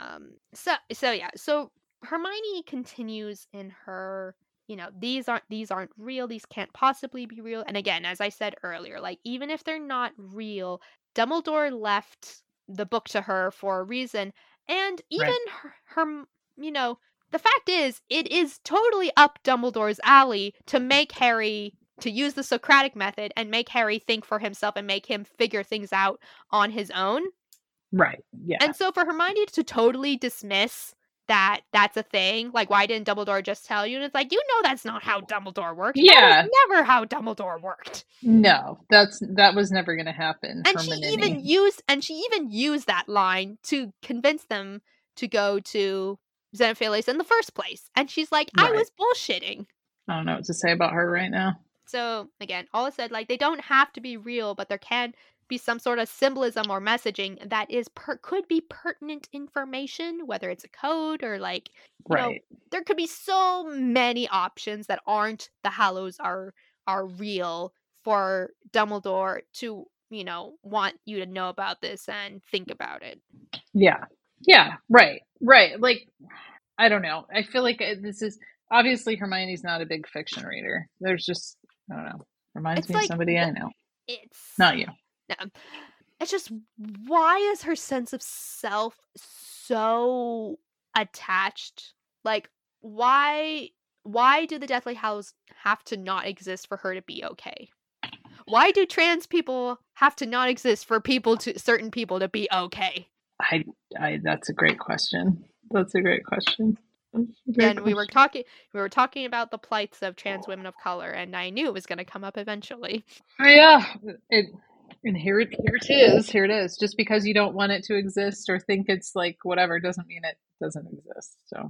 S1: So Hermione continues in her, these aren't real. These can't possibly be real. And again, as I said earlier, like, even if they're not real, Dumbledore left the book to her for a reason. And even
S2: right.
S1: her the fact is, it is totally up Dumbledore's alley to make Harry to use the Socratic method and make Harry think for himself and make him figure things out on his own.
S2: Right. Yeah.
S1: And so for Hermione to totally dismiss that that's a thing, like, why didn't Dumbledore just tell you? And it's like, that's not how Dumbledore worked.
S2: Yeah.
S1: That was never how Dumbledore worked.
S2: No, that was never going to happen.
S1: And she even used that line to convince them to go to Xenophiles in the first place. And she's like, I
S2: Right.
S1: was bullshitting.
S2: I don't know what to say about her right now.
S1: So again, all I said, like, they don't have to be real, but there can be some sort of symbolism or messaging that is could be pertinent information, whether it's a code or, like,
S2: Right.
S1: there could be so many options that aren't the Hallows are real for Dumbledore to, want you to know about this and think about it.
S2: Yeah. Yeah. Right. Right. Like, I don't know. I feel like this is obviously Hermione's not a big fiction reader. There's just, I don't know. Reminds
S1: It's
S2: me of
S1: like,
S2: somebody I know.
S1: it's
S2: Not you.
S1: no. It's just, why is her sense of self so attached? Like, why do the Deathly Hallows have to not exist for her to be okay? Why do trans people have to not exist for certain people to be okay?
S2: I that's a great question. That's a great question.
S1: And we were talking about the plights of trans women of color, and I knew it was going to come up eventually.
S2: Yeah. And here it is. Here it is. Just because you don't want it to exist or think it's like whatever doesn't mean it doesn't exist. So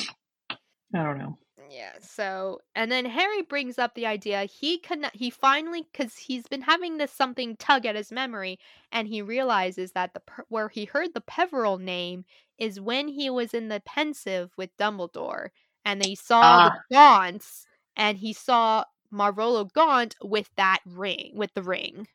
S2: I don't know.
S1: Yeah. So, and then Harry brings up the idea he finally, because he's been having this something tug at his memory, and he realizes that where he heard the Peveril name is when he was in the Pensieve with Dumbledore, and they saw the Gaunts, and he saw Marvolo Gaunt with the ring.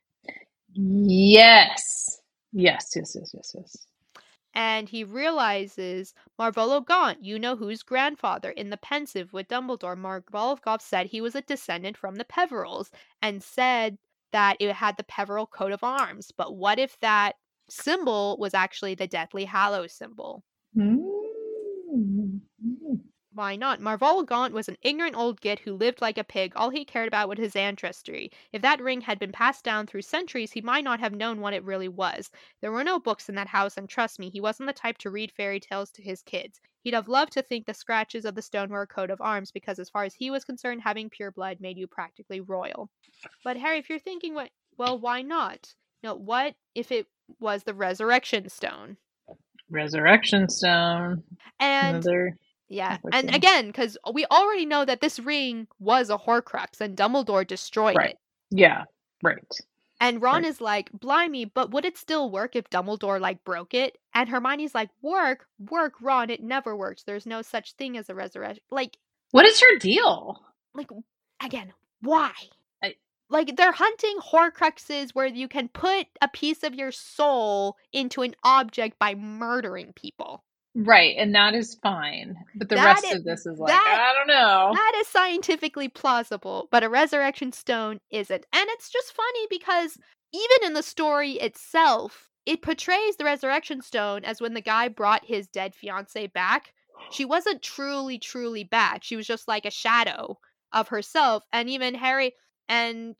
S2: Yes. Yes.
S1: And he realizes Marvolo Gaunt, whose grandfather in the Pensieve with Dumbledore, Marvolo Gaunt said he was a descendant from the Peverils, and said that it had the Peveril coat of arms. But what if that symbol was actually the Deathly Hallows symbol?
S2: Mm-hmm.
S1: Why not? Marvol Gaunt was an ignorant old git who lived like a pig. All he cared about was his ancestry. If that ring had been passed down through centuries, he might not have known what it really was. There were no books in that house, and trust me, he wasn't the type to read fairy tales to his kids. He'd have loved to think the scratches of the stone were a coat of arms, because as far as he was concerned, having pure blood made you practically royal. But Harry, if you're thinking, well, why not? What if it was the resurrection stone?
S2: Resurrection stone.
S1: And
S2: Another.
S1: yeah, and again, because we already know that this ring was a Horcrux, and Dumbledore destroyed it.
S2: Yeah, right.
S1: And Ron is like, blimey, but would it still work if Dumbledore, like, broke it? And Hermione's like, work, Ron, it never works. There's no such thing as a resurrection. Like,
S2: what is your deal?
S1: Like, again, why? Like, they're hunting Horcruxes where you can put a piece of your soul into an object by murdering people.
S2: Right, and that is fine. But the rest of this is like, I don't know.
S1: That is scientifically plausible, but a resurrection stone isn't. And it's just funny because even in the story itself, it portrays the resurrection stone as when the guy brought his dead fiancée back. She wasn't truly, truly bad. She was just like a shadow of herself. And even Harry, and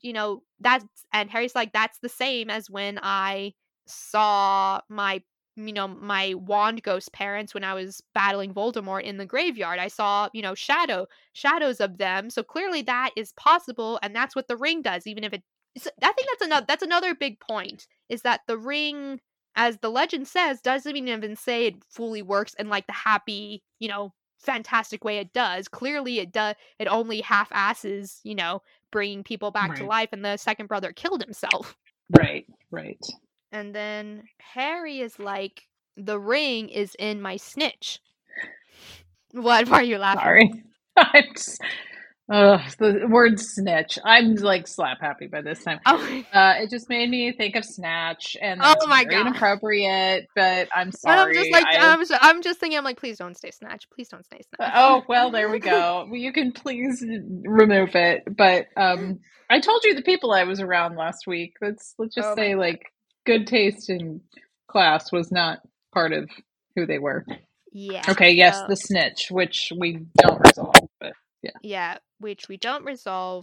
S1: Harry's like, that's the same as when I saw my wand ghost parents when I was battling Voldemort in the graveyard. I saw, shadows of them. So clearly that is possible, and that's what the ring does, even if I think that's another big point, is that the ring, as the legend says, doesn't even say it fully works in like the happy, fantastic way it does. Clearly it does. It only half-asses, bringing people back to life, and the second brother killed himself.
S2: Right.
S1: And then Harry is like, the ring is in my snitch. What? Why are you laughing?
S2: Sorry. I'm just, the word snitch. I'm like slap happy by this time. It just made me think of Snatch, and that's very inappropriate, but I'm sorry.
S1: I'm just thinking, I'm like, please don't say Snatch. Please don't say Snatch.
S2: Oh, well, there we go. Well, you can please remove it. But I told you the people I was around last week. Let's just say, like, good taste in class was not part of who they were.
S1: Yeah.
S2: Okay, yes, the snitch, which we don't resolve, but yeah.
S1: Yeah, which we don't resolve,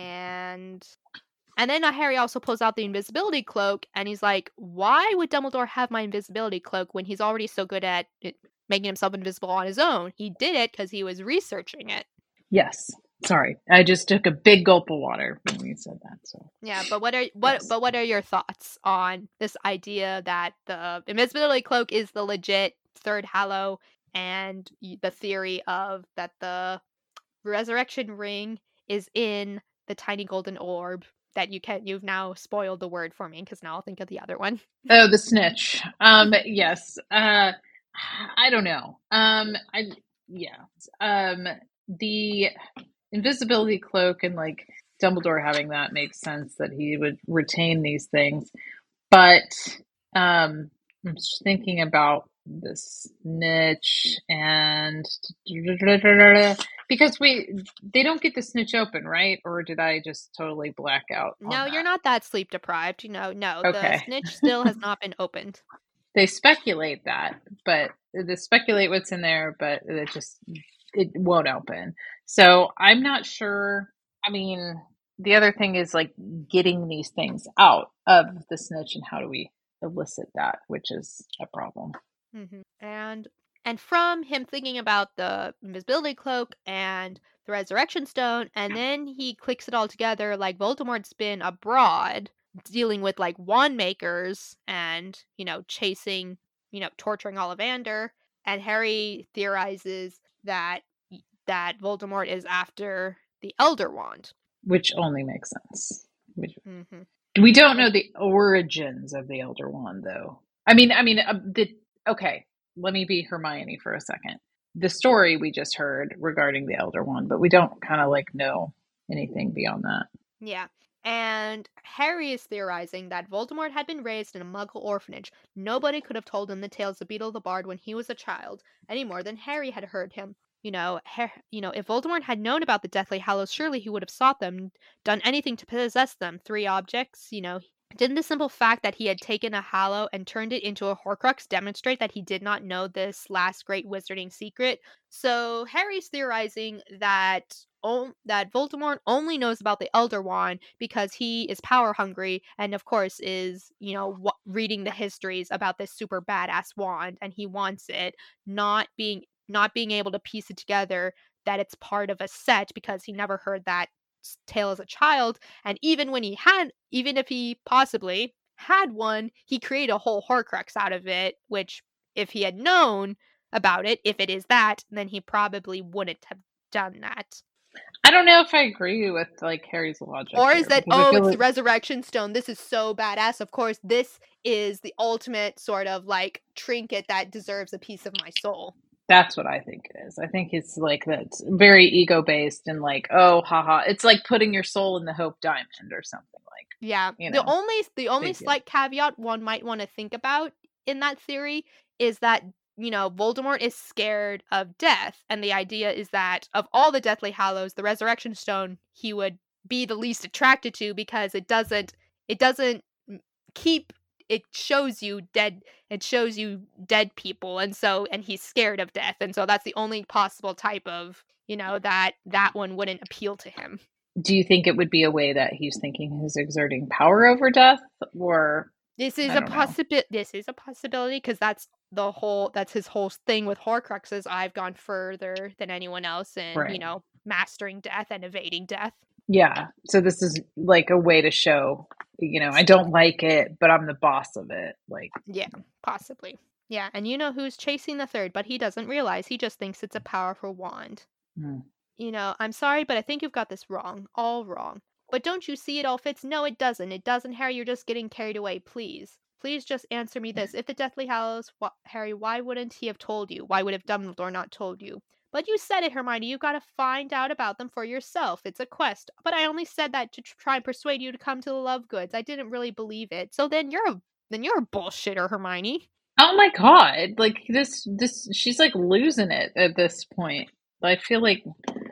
S1: and then Harry also pulls out the invisibility cloak, and he's like, why would Dumbledore have my invisibility cloak when he's already so good at making himself invisible on his own? He did it because he was researching it.
S2: Yes. Sorry, I just took a big gulp of water when you said that. So
S1: yeah, but what are your thoughts on this idea that the invisibility cloak is the legit third Hallow, and the theory of that the resurrection ring is in the tiny golden orb that you've now spoiled the word for me, because now I'll think of the other one.
S2: Oh, the snitch. Yes. I don't know. The invisibility cloak and like Dumbledore having that makes sense that he would retain these things. But I'm just thinking about the snitch, and because they don't get the snitch open, right? Or did I just totally black out?
S1: No, you're not that sleep deprived. No, okay. The snitch still has not been opened.
S2: They speculate that, but they speculate what's in there, but it won't open. So I'm not sure. I mean, the other thing is like getting these things out of the snitch, and how do we elicit that, which is a problem.
S1: Mm-hmm. And from him thinking about the invisibility cloak and the resurrection stone, and then he clicks it all together, like Voldemort's been abroad dealing with like wand makers and, chasing, torturing Ollivander, and Harry theorizes that Voldemort is after the Elder Wand.
S2: Which only makes sense. We don't know the origins of the Elder Wand, though. Okay, let me be Hermione for a second. The story we just heard regarding the Elder Wand, but we don't kind of like know anything beyond that.
S1: Yeah. And Harry is theorizing that Voldemort had been raised in a Muggle orphanage. Nobody could have told him the tales of Beedle the Bard when he was a child, any more than Harry had heard him. If Voldemort had known about the Deathly Hallows, surely he would have sought them, done anything to possess them. 3 objects, Didn't the simple fact that he had taken a Hallow and turned it into a Horcrux demonstrate that he did not know this last great wizarding secret? So Harry's theorizing that that Voldemort only knows about the Elder Wand because he is power hungry and of course is, reading the histories about this super badass wand and he wants it, not being able to piece it together that it's part of a set because he never heard that tale as a child, and even if he possibly had one, he created a whole Horcrux out of it, which if he had known about it, if it is that, then he probably wouldn't have done that.
S2: I don't know if I agree with like Harry's logic
S1: Or is
S2: here
S1: that,
S2: because I
S1: oh,
S2: feel
S1: it's the
S2: like
S1: resurrection stone. This is so badass. Of course, this is the ultimate sort of like trinket that deserves a piece of my soul.
S2: that's what I think it is. I think it's like that's very ego based and like, oh, haha. It's like putting your soul in the Hope Diamond or something like,
S1: Yeah.
S2: you
S1: The
S2: know,
S1: only the only
S2: big deal.
S1: slight caveat one might want to think about in that theory is that, Voldemort is scared of death, and the idea is that of all the Deathly Hallows, the Resurrection Stone he would be the least attracted to because it doesn't keep it shows you dead people, and he's scared of death, and so that's the only possible type of, that one wouldn't appeal to him.
S2: Do you think it would be a way that he's thinking he's exerting power over death, or
S1: This is
S2: I
S1: a
S2: don't know?
S1: possibility. This is a possibility because that's his whole thing with Horcruxes. I've gone further than anyone else in,
S2: Right.
S1: mastering death and evading death.
S2: Yeah. So this is like a way to show, I don't like it, but I'm the boss of it. Like,
S1: Yeah, possibly. Yeah, and you know who's chasing the third, but he doesn't realize. He just thinks it's a powerful wand.
S2: hmm.
S1: I'm sorry, but I think you've got this wrong. All wrong. But don't you see it all fits? No, it doesn't. It doesn't, Harry. You're just getting carried away. Please. Please just answer me this. If the Deathly Hallows, Harry, why wouldn't he have told you? Why would have Dumbledore not told you? But you said it, Hermione. You gotta find out about them for yourself. It's a quest. But I only said that to try and persuade you to come to the Lovegoods. I didn't really believe it. So then you're a bullshitter, Hermione.
S2: Oh my God. Like this, she's like losing it at this point. I feel like,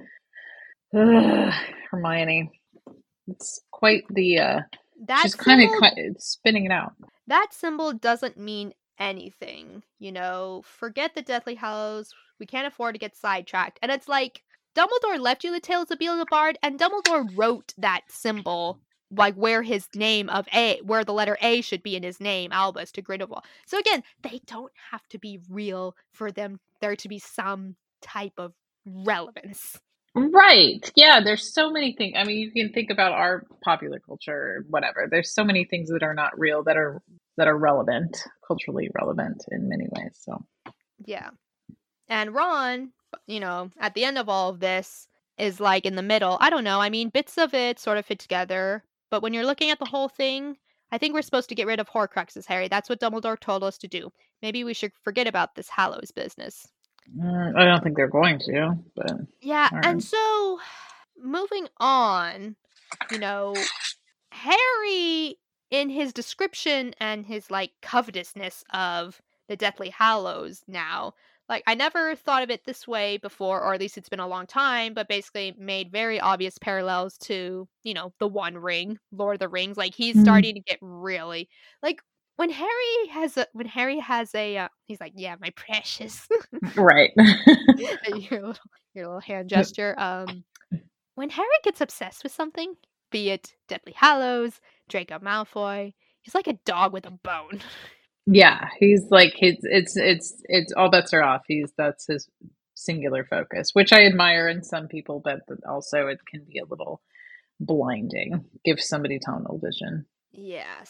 S2: ugh, Hermione, it's quite the,
S1: That
S2: she's kind
S1: symbol
S2: of spinning it out.
S1: that symbol doesn't mean anything. Forget the Deathly Hallows. We can't afford to get sidetracked. And it's like Dumbledore left you the Tales of Beelzebub, and Dumbledore wrote that symbol, like where where the letter A should be in his name, Albus to Grindelwald. So again, they don't have to be real for there to be some type of relevance.
S2: Right. Yeah, there's so many things. I mean, you can think about our popular culture or whatever. There's so many things that are not real that are relevant, culturally relevant in many ways. So,
S1: Yeah. And Ron, at the end of all of this, is like in the middle. I don't know. I mean, bits of it sort of fit together, but when you're looking at the whole thing, I think we're supposed to get rid of Horcruxes, Harry. That's what Dumbledore told us to do. Maybe we should forget about this Hallows business.
S2: I don't think they're going to, but
S1: Yeah,
S2: all
S1: and
S2: right.
S1: so moving on, you know, Harry, in his description and his like covetousness of the Deathly Hallows now, like I never thought of it this way before, or at least it's been a long time, but basically made very obvious parallels to, the One Ring, Lord of the Rings. Like he's
S2: Mm,
S1: starting to get really like when Harry has he's like, yeah, my precious.
S2: right.
S1: Your little hand gesture. When Harry gets obsessed with something, be it Deathly Hallows, Draco Malfoy, he's like a dog with a bone.
S2: Yeah, he's like it's all bets are off. That's his singular focus, which I admire in some people, but also it can be a little blinding. Give somebody tunnel vision.
S1: Yeah,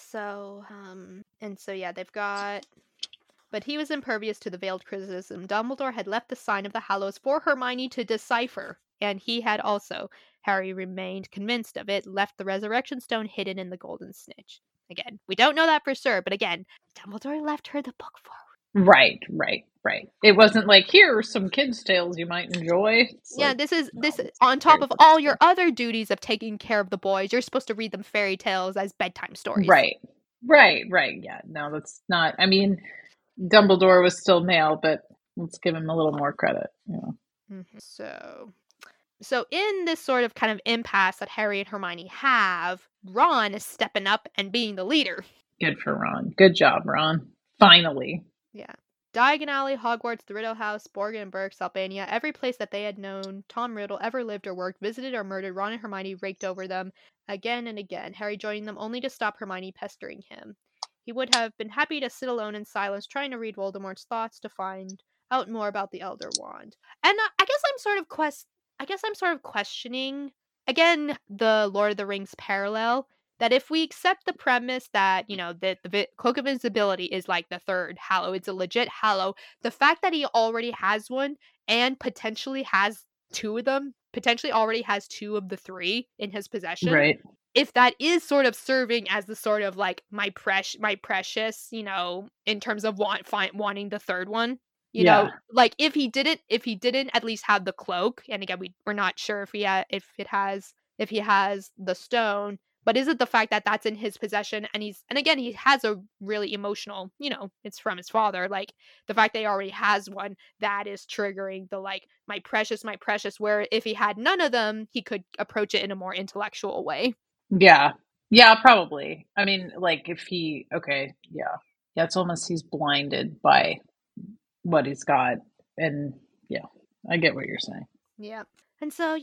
S1: they've got. But he was impervious to the veiled criticism. Dumbledore had left the sign of the Hallows for Hermione to decipher, and he had also. Harry remained convinced of it, left the resurrection stone hidden in the golden snitch. Again, we don't know that for sure, but again, Dumbledore left her the book for
S2: Right, right, right. It wasn't like here are some kids' tales you might enjoy. It's
S1: Yeah,
S2: like
S1: this is
S2: no,
S1: this
S2: it's
S1: on top
S2: very
S1: of all your
S2: purposeful.
S1: other duties of taking care of the boys. You're supposed to read them fairy tales as bedtime stories.
S2: Right, right, right. Yeah, no, that's not. I mean, Dumbledore was still male, but let's give him a little more credit.
S1: So So in this sort of kind of impasse that Harry and Hermione have, Ron is stepping up and being the leader.
S2: Good for Ron. Good job, Ron. Finally.
S1: Yeah. Diagon Alley, Hogwarts, the Riddle House, Borgin and Burke, Albania, every place that they had known Tom Riddle ever lived or worked, visited or murdered, Ron and Hermione raked over them again and again, Harry joining them only to stop Hermione pestering him. He would have been happy to sit alone in silence, trying to read Voldemort's thoughts to find out more about the Elder Wand. And I guess I'm sort of questioning again the Lord of the Rings parallel, that if we accept the premise that, that the Cloak of Invisibility is like the third Hallow, it's a legit Hallow, the fact that he already has one and potentially has two of them, potentially already has two of the three in his possession.
S2: Right.
S1: If that is sort of serving as the sort of like my precious, in terms of wanting the third one, like if he didn't at least have the cloak, and again we're not sure if he has the stone, but is it the fact that that's in his possession, and again he has a really emotional, it's from his father, like the fact that he already has one, that is triggering the like my precious, where if he had none of them he could approach it in a more intellectual way.
S2: Yeah. Yeah, probably. I mean, like if he, okay, yeah. Yeah, it's almost he's blinded by what he's got. And yeah, I get what you're saying.
S1: Yeah. And so,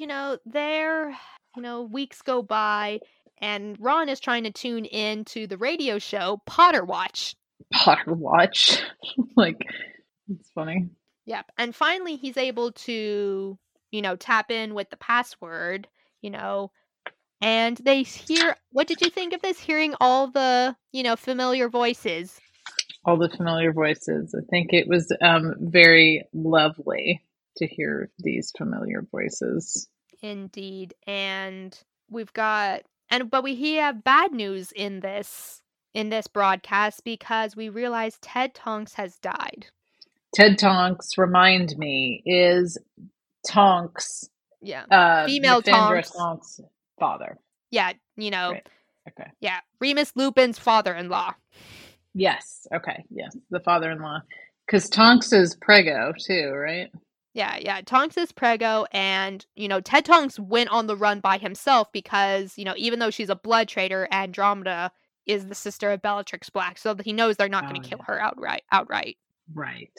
S1: weeks go by and Ron is trying to tune in to the radio show Potter Watch.
S2: Potter Watch. Like, it's funny.
S1: Yep. And finally he's able to, tap in with the password, and they hear, what did you think of this? Hearing all the, familiar voices.
S2: All the familiar voices. I think it was very lovely to hear these familiar voices.
S1: Indeed. And but we have bad news in this broadcast, because we realize Ted Tonks has died.
S2: Ted Tonks, remind me, is Tonks,
S1: female
S2: Tonks' father.
S1: Yeah,
S2: Right. Okay.
S1: Yeah, Remus Lupin's father-in-law.
S2: Yes. Okay. Yes, the father-in-law, because Tonks is Prego too, right?
S1: Yeah. Tonks is Prego, and Ted Tonks went on the run by himself because even though she's a blood traitor, Andromeda is the sister of Bellatrix Black, so that he knows they're not going to kill her outright.
S2: Right.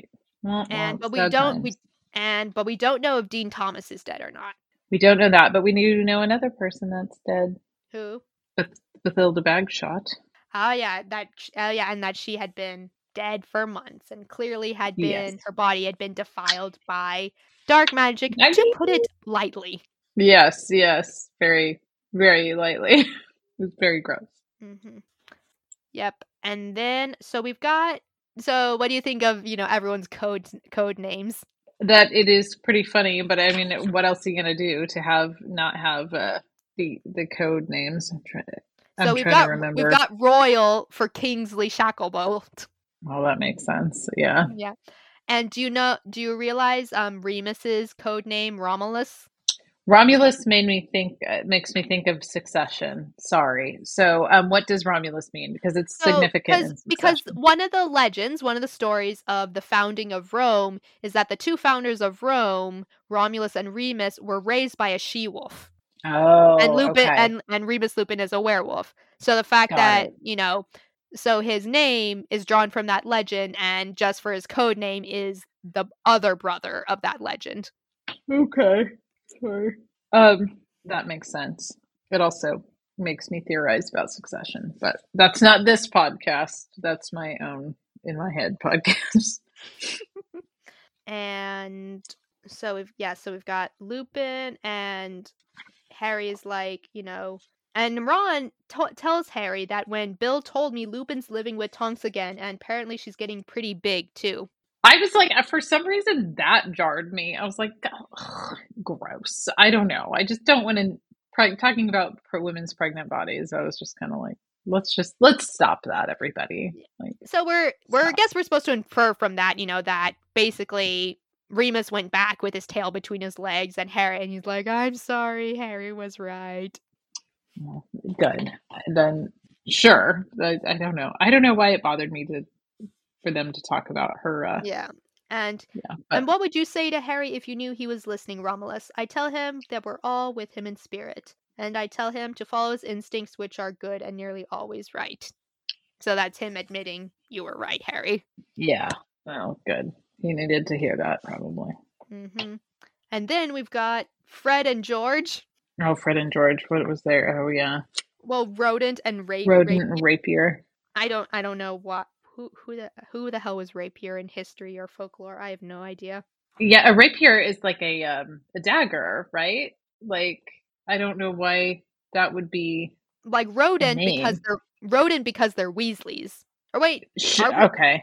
S1: But we don't know if Dean Thomas is dead or not.
S2: We don't know that, but we do know another person that's dead.
S1: Who?
S2: Bathilda Bagshot.
S1: Oh yeah, and that she had been dead for months, and clearly her body had been defiled by dark magic, to put it lightly.
S2: Yes, very, very lightly. It was very gross.
S1: Mm-hmm. Yep. And then, so what do you think of, everyone's code names?
S2: That it is pretty funny, but I mean, what else are you gonna do to not have the code names? I'm trying to remember.
S1: We've got Royal for Kingsley Shacklebolt.
S2: Oh, that makes sense. Yeah.
S1: Yeah. And do you realize Remus's code name Romulus?
S2: Romulus makes me think of Succession. Sorry. So, what does Romulus mean? Because it's significant.
S1: Because one of the stories of the founding of Rome is that the two founders of Rome, Romulus and Remus, were raised by a she-wolf.
S2: Oh,
S1: and Lupin
S2: okay.
S1: and Remus Lupin is a werewolf. So the fact so his name is drawn from that legend, and just for his code name is the other brother of that legend.
S2: Okay. Sorry. That makes sense. It also makes me theorize about Succession, but that's not this podcast. That's my own in my head podcast.
S1: And so we've got Lupin, and Harry's like, and Ron tells Harry that when Bill told me Lupin's living with Tonks again, and apparently she's getting pretty big too.
S2: I was like, for some reason that jarred me. I was like, ugh, gross. I don't know. I just don't want to, talking about women's pregnant bodies. I was just kind of like, let's stop that, everybody. Like,
S1: so I guess we're supposed to infer from that, that basically Remus went back with his tail between his legs, and he's like, I'm sorry, Harry was right.
S2: Well, good. Then sure. I don't know. I don't know why it bothered me for them to talk about her.
S1: Yeah. And
S2: Yeah,
S1: and
S2: but
S1: what would you say to Harry if you knew he was listening, Romulus? I tell him that we're all with him in spirit, and I tell him to follow his instincts, which are good and nearly always right. So that's him admitting you were right, Harry.
S2: yeah. Oh, good. He needed to hear that probably.
S1: hmm And then we've got Fred and George.
S2: Oh, Fred and George. What was there? Oh, yeah.
S1: Well, Rodent and
S2: Rodent and Rapier.
S1: I don't know what who the hell was Rapier in history or folklore. I have no idea.
S2: Yeah, a rapier is like a dagger, right? Like I don't know why that would be
S1: Like
S2: a name.
S1: Rodent because they're Weasleys. Or wait, are we
S2: Okay.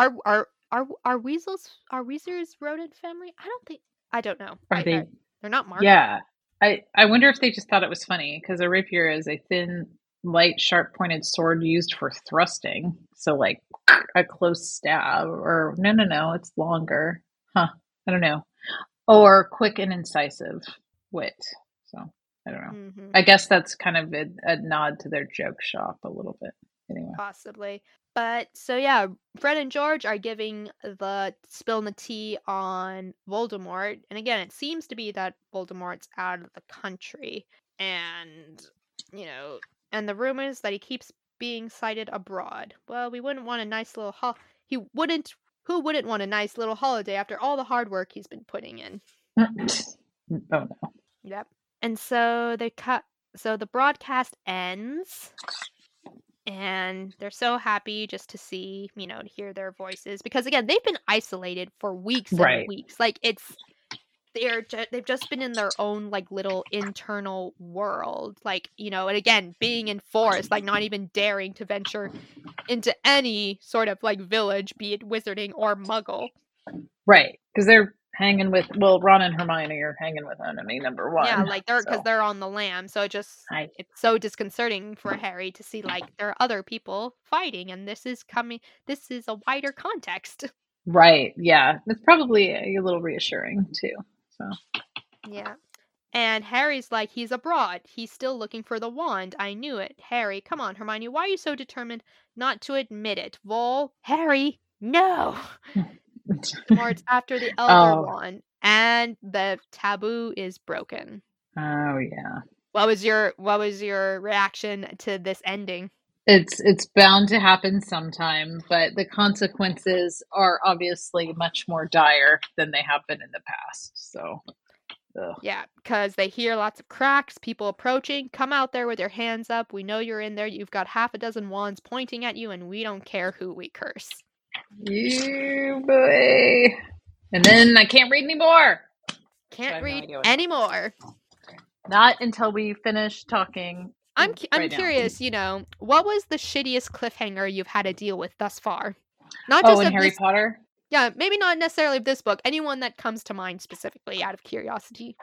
S1: are weasels are Weezers rodent family? I don't know.
S2: Are they?
S1: They're not marked.
S2: Yeah. I wonder if they just thought it was funny because a rapier is a thin, light, sharp-pointed sword used for thrusting. So like a close stab or no, it's longer. Huh. I don't know. Or quick and incisive wit. So I don't know.
S1: hmm
S2: I guess that's kind of a nod to their joke shop a little bit. Anyway.
S1: Possibly. But so yeah, Fred and George are giving the spilling the tea on Voldemort, and again, it seems to be that Voldemort's out of the country, and you know, and the rumors that he keeps being sighted abroad. Well, we wouldn't want a nice little he wouldn't. Who wouldn't want a nice little holiday after all the hard work he's been putting in?
S2: Oh no.
S1: Yep. And so they cut. So the broadcast ends, and they're so happy just to see, to hear their voices because again, they've been isolated for weeks and
S2: Right.
S1: weeks. Like they've just been in their own like little internal world, like, and again, being in forest, like not even daring to venture into any sort of like village, be it wizarding or muggle.
S2: Right. Because they're hanging with Ron and Hermione are hanging with enemy number
S1: Yeah,
S2: one.
S1: like because
S2: So
S1: they're on the lam, so
S2: I
S1: it's so disconcerting for Harry to see like there are other people fighting, and this is a wider context.
S2: right. Yeah. It's probably a little reassuring too. So
S1: Yeah. And Harry's like, he's abroad. He's still looking for the wand. I knew it. Harry, come on, Hermione. Why are you so determined not to admit it? Harry, no. Voldemort's after the Elder
S2: Oh.
S1: Wand, and the taboo is broken.
S2: Oh yeah.
S1: What was your reaction to this ending?
S2: It's bound to happen sometime, but the consequences are obviously much more dire than they have been in the past. So, ugh.
S1: Yeah, because they hear lots of cracks, people approaching. Come out there with your hands up. We know you're in there. You've got half a dozen wands pointing at you, and we don't care who we curse.
S2: You boy. And then I can't read anymore.
S1: Can't read anymore.
S2: Not until we finish talking.
S1: I'm
S2: right
S1: curious, what was the shittiest cliffhanger you've had to deal with thus far? Not
S2: Oh,
S1: just
S2: in
S1: of
S2: Harry Potter?
S1: Yeah, maybe not necessarily of this book. Anyone that comes to mind specifically out of curiosity.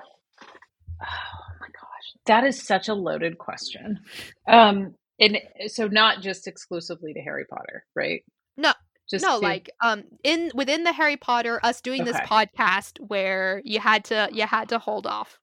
S2: Oh my gosh. That is such a loaded question. And so not just exclusively to Harry Potter, right?
S1: No.
S2: Just
S1: No,
S2: to,
S1: like within the Harry Potter, us doing this
S2: Okay.
S1: podcast where you had to hold off.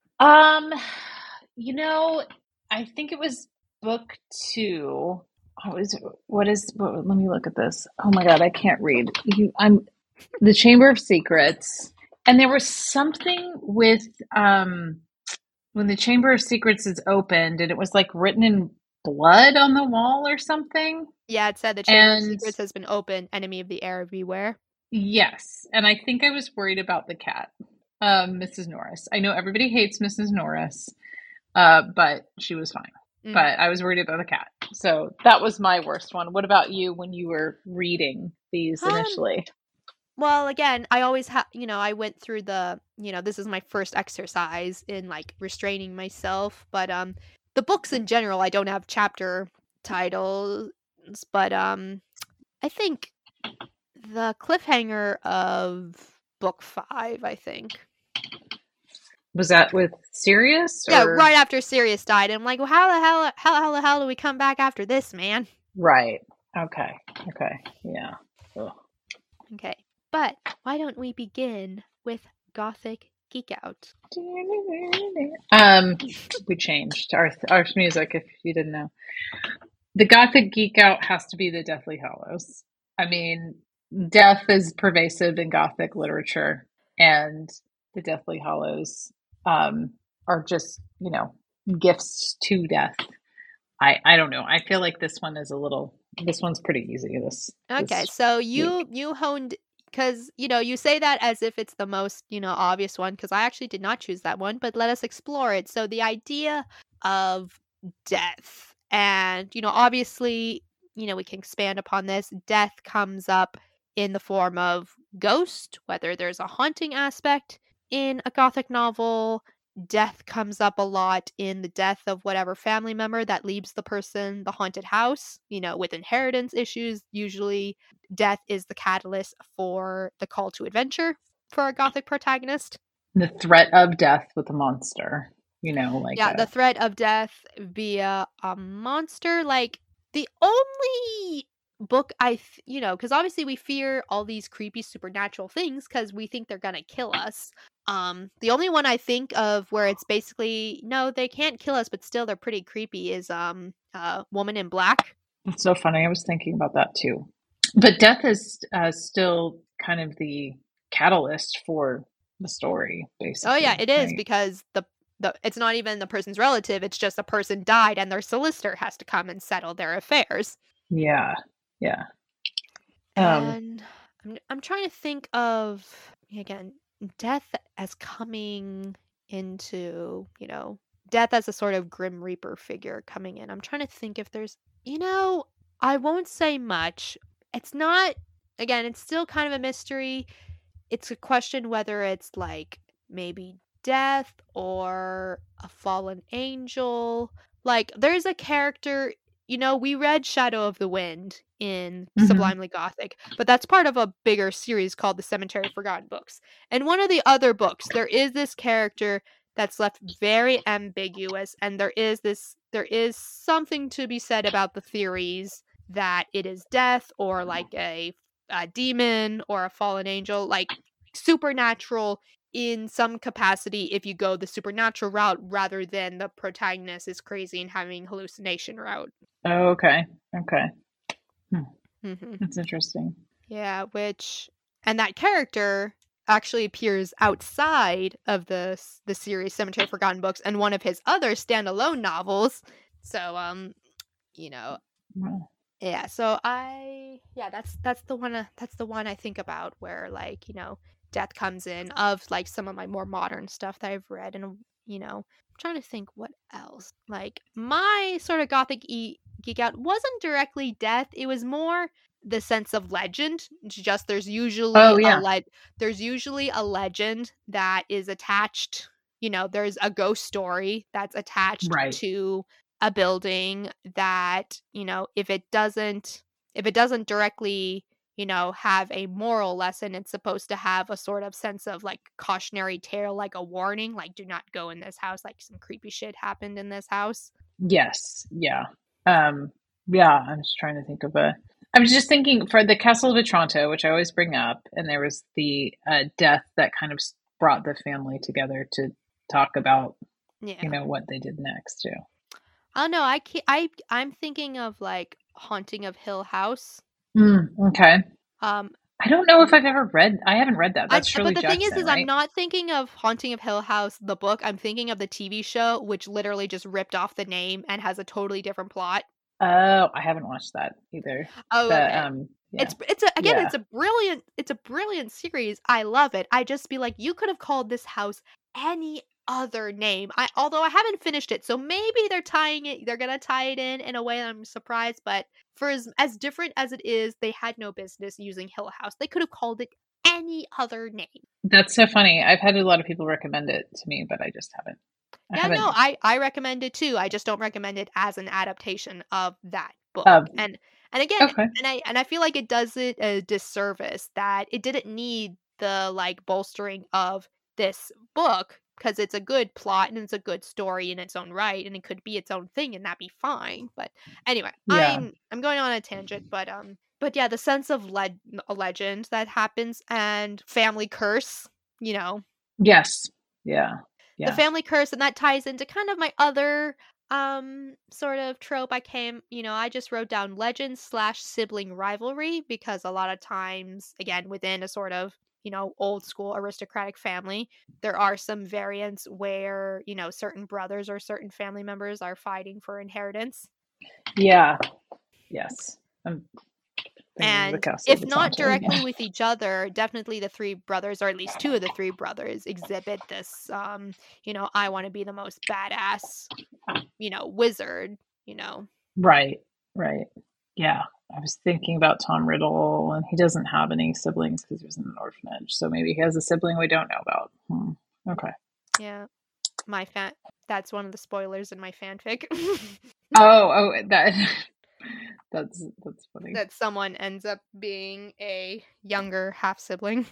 S2: I think it was book 2. Let me look at this. Oh my God, I can't read. I'm the Chamber of Secrets. And there was something with when the Chamber of Secrets is opened and it was like written in blood on the wall or something.
S1: Yeah, it said the Chamber of Secrets has been opened. Enemy of the Heir, beware.
S2: Yes, and I think I was worried about the cat, Mrs. Norris. I know everybody hates Mrs. Norris, but she was fine. But I was worried about the cat. So that was my worst one. What about you when you were reading these initially?
S1: Well, again, I always I went through the, this is my first exercise in like restraining myself, but the books in general, I don't have chapter titles, but I think the cliffhanger of book 5, I think.
S2: Was that with Sirius?
S1: Yeah, right after Sirius died. I'm like, well, how the hell do we come back after this, man?
S2: Right. Okay. Yeah. Ugh.
S1: Okay. But why don't we begin with Gothic Geek Out?
S2: We changed our music, if you didn't know. The Gothic Geek Out has to be the Deathly Hallows. I mean, death is pervasive in Gothic literature, and the Deathly Hallows um, are just, gifts to death. I don't know. I feel like this one is a little. This one's pretty easy.
S1: Okay,
S2: This
S1: so
S2: week.
S1: you honed because you say that as if it's the most obvious one because I actually did not choose that one, but let us explore it. So the idea of death, and obviously we can expand upon this. Death comes up in the form of ghost, whether there's a haunting aspect in a gothic novel. Death comes up a lot in the death of whatever family member that leaves the person the haunted house, with inheritance issues. Usually, death is the catalyst for the call to adventure for a gothic protagonist.
S2: The threat of death with a monster. Like
S1: Yeah, the
S2: a.
S1: threat of death via a monster. Like, the only book because obviously we fear all these creepy supernatural things because we think they're gonna kill us. The only one I think of where it's basically no, they can't kill us, but still they're pretty creepy is Woman in Black.
S2: It's so funny. I was thinking about that too. But death is still kind of the catalyst for the story,
S1: Oh yeah,
S2: basically,
S1: it is
S2: right?
S1: because the it's not even the person's relative, it's just a person died and their solicitor has to come and settle their affairs.
S2: Yeah, yeah. Um,
S1: And I'm trying to think of again death as coming into, death as a sort of grim reaper figure coming in. I'm trying to think if there's, I won't say much. It's not again, it's still kind of a mystery. It's a question whether it's like maybe death or a fallen angel. Like there's a character, we read Shadow of the Wind in
S2: mhm.
S1: Sublimely Gothic, but that's part of a bigger series called the Cemetery of Forgotten Books. And one of the other books, there is this character that's left very ambiguous, and there is something to be said about the theories that it is death or like a demon or a fallen angel, like supernatural in some capacity if you go the supernatural route rather than the protagonist is crazy and having hallucination route.
S2: Oh, okay, okay. Hmm.
S1: Hmm.
S2: That's interesting.
S1: Yeah, and that character actually appears outside of the series Cemetery of Forgotten Books and one of his other standalone novels. So you know,
S2: Wow.
S1: yeah, so that's the one I think about where like, death comes in of like some of my more modern stuff that I've read and I'm trying to think what else. Like my sort of geek out wasn't directly death, it was more the sense of legend. It's just
S2: Oh, yeah.
S1: there's usually a legend that is attached, there's a ghost story that's attached
S2: Right.
S1: to a building that, if it doesn't directly, have a moral lesson, it's supposed to have a sort of sense of like cautionary tale, like a warning, like do not go in this house, like some creepy shit happened in this house.
S2: Yes. Yeah. Um, yeah. I'm just trying to think of a. I was just thinking for the Castle of Otranto, which I always bring up, and there was the death that kind of brought the family together to talk about,
S1: Yeah.
S2: what they did next too.
S1: I don't know. I'm thinking of like Haunting of Hill House.
S2: Okay.
S1: Um,
S2: I don't know if I've ever read. I haven't read that. That's
S1: but
S2: Shirley
S1: the thing
S2: Jackson,
S1: is I'm
S2: right?
S1: not thinking of Haunting of Hill House, the book. I'm thinking of the TV show, which literally just ripped off the name and has a totally different plot.
S2: Oh, I haven't watched that either.
S1: Oh,
S2: The
S1: okay.
S2: yeah,
S1: It's
S2: yeah,
S1: a brilliant series. I love it. I just be like, you could have called this house any other name. Although I haven't finished it, so maybe they're gonna tie it in a way that I'm surprised. But for as different as it is, they had no business using Hill House. They could have called it any other name.
S2: that's so funny. I've had a lot of people recommend it to me, but I just haven't. I
S1: Yeah, no,
S2: haven't.
S1: I recommend it too. I just don't recommend it as an adaptation of that book.
S2: Um,
S1: And again,
S2: okay.
S1: and I feel like it does it a disservice that it didn't need the like bolstering of this book because it's a good plot and it's a good story in its own right and it could be its own thing and that'd be fine. But anyway,
S2: Yeah.
S1: I'm going on a tangent, but yeah, the sense of a legend that happens and family curse, you know,
S2: Yes. Yeah.
S1: the
S2: Yeah.
S1: family curse, and that ties into kind of my other sort of trope I just wrote down legend/sibling rivalry because a lot of times, again, within a sort of, old school aristocratic family, there are some variants where, certain brothers or certain family members are fighting for inheritance.
S2: Yeah. Yes. I'm thinking of the
S1: And
S2: Castle of
S1: if not
S2: Otranto.
S1: directly
S2: Yeah.
S1: with each other, definitely the three brothers, or at least two of the three brothers, exhibit this, I want to be the most badass, wizard, you know.
S2: Right. Right. Yeah. I was thinking about Tom Riddle, and he doesn't have any siblings because he was in an orphanage. So maybe he has a sibling we don't know about. Okay.
S1: Yeah. That's one of the spoilers in my fanfic.
S2: That's funny.
S1: That someone ends up being a younger half sibling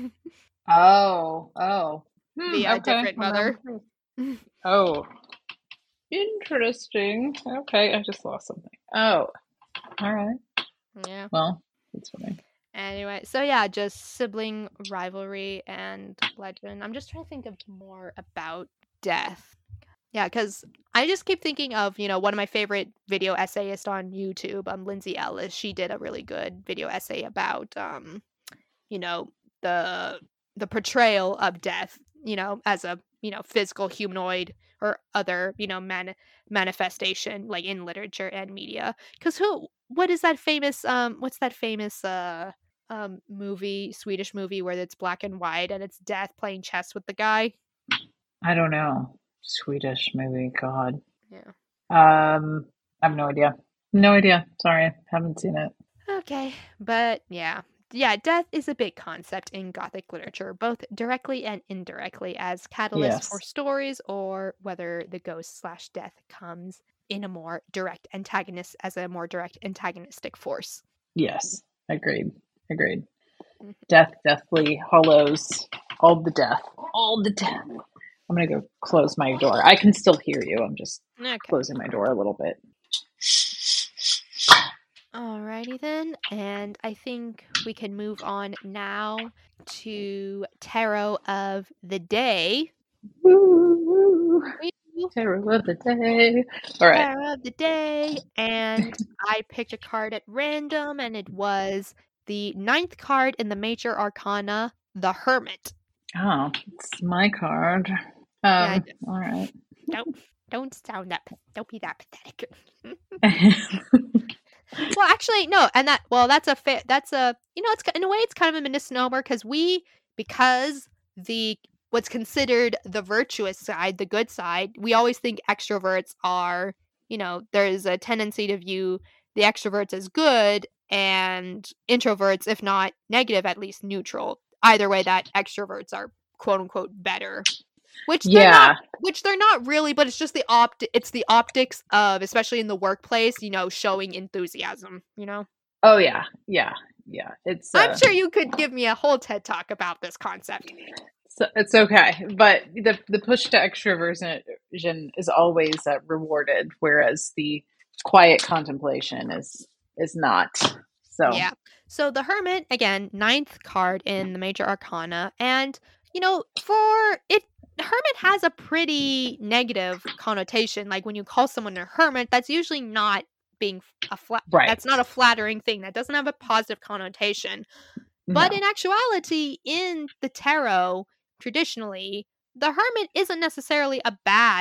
S2: Oh.
S1: via a
S2: Okay.
S1: different
S2: Well,
S1: mother.
S2: oh, interesting. Okay, I just lost something. Oh, all right.
S1: Yeah.
S2: Well, that's funny.
S1: Anyway, so yeah, just sibling rivalry and legend. I'm just trying to think of more about death. Yeah, because I just keep thinking of, one of my favorite video essayists on YouTube, Lindsay Ellis. She did a really good video essay about, you know, the the portrayal of death, as a, physical humanoid or other, manifestation, like in literature and media. Because what is that famous, what's that famous, movie, Swedish movie where it's black and white and it's death playing chess with the guy?
S2: I don't know. Swedish movie. God.
S1: Yeah.
S2: I have no idea. No idea. Sorry, haven't seen it.
S1: Okay, but yeah. Yeah, death is a big concept in Gothic literature, both directly and indirectly, as catalyst for
S2: Yes.
S1: stories, or whether the ghost/death comes in as a more direct antagonistic force.
S2: Yes. Agreed. Agreed.
S1: Mhm.
S2: Death deathly hollows all the death. All the death. I'm gonna go close my door. I can still hear you. I'm just
S1: Okay.
S2: closing my door a little bit.
S1: Alrighty then, and I think we can move on now to Tarot of the Day.
S2: Woo,
S1: Woo!
S2: Tarot of the day. All right.
S1: Tarot of the Day, and I picked a card at random, and it was the 9th card in the Major Arcana, the Hermit.
S2: Oh, it's my card.
S1: Yeah,
S2: All right.
S1: don't sound that. Don't be that pathetic. Well, actually, no, and that's a it's in a way it's kind of a misnomer because the what's considered the virtuous side, the good side, we always think extroverts are, there's a tendency to view the extroverts as good and introverts, if not negative, at least neutral. Either way, that extroverts are quote unquote better. Which they're not really, but it's just it's the optics of, especially in the workplace, showing enthusiasm,
S2: Oh yeah. It's
S1: I'm sure you could give me a whole TED talk about this concept.
S2: it's okay, but the push to extroversion is always rewarded, whereas the quiet contemplation is not. So
S1: Yeah. So the Hermit, again, 9th card in the Major Arcana, and for it, Hermit has a pretty negative connotation. Like when you call someone a hermit, that's usually not being
S2: right.
S1: that's not a flattering thing. That doesn't have a positive connotation. But
S2: No.
S1: in actuality, in the tarot, traditionally, the hermit isn't necessarily a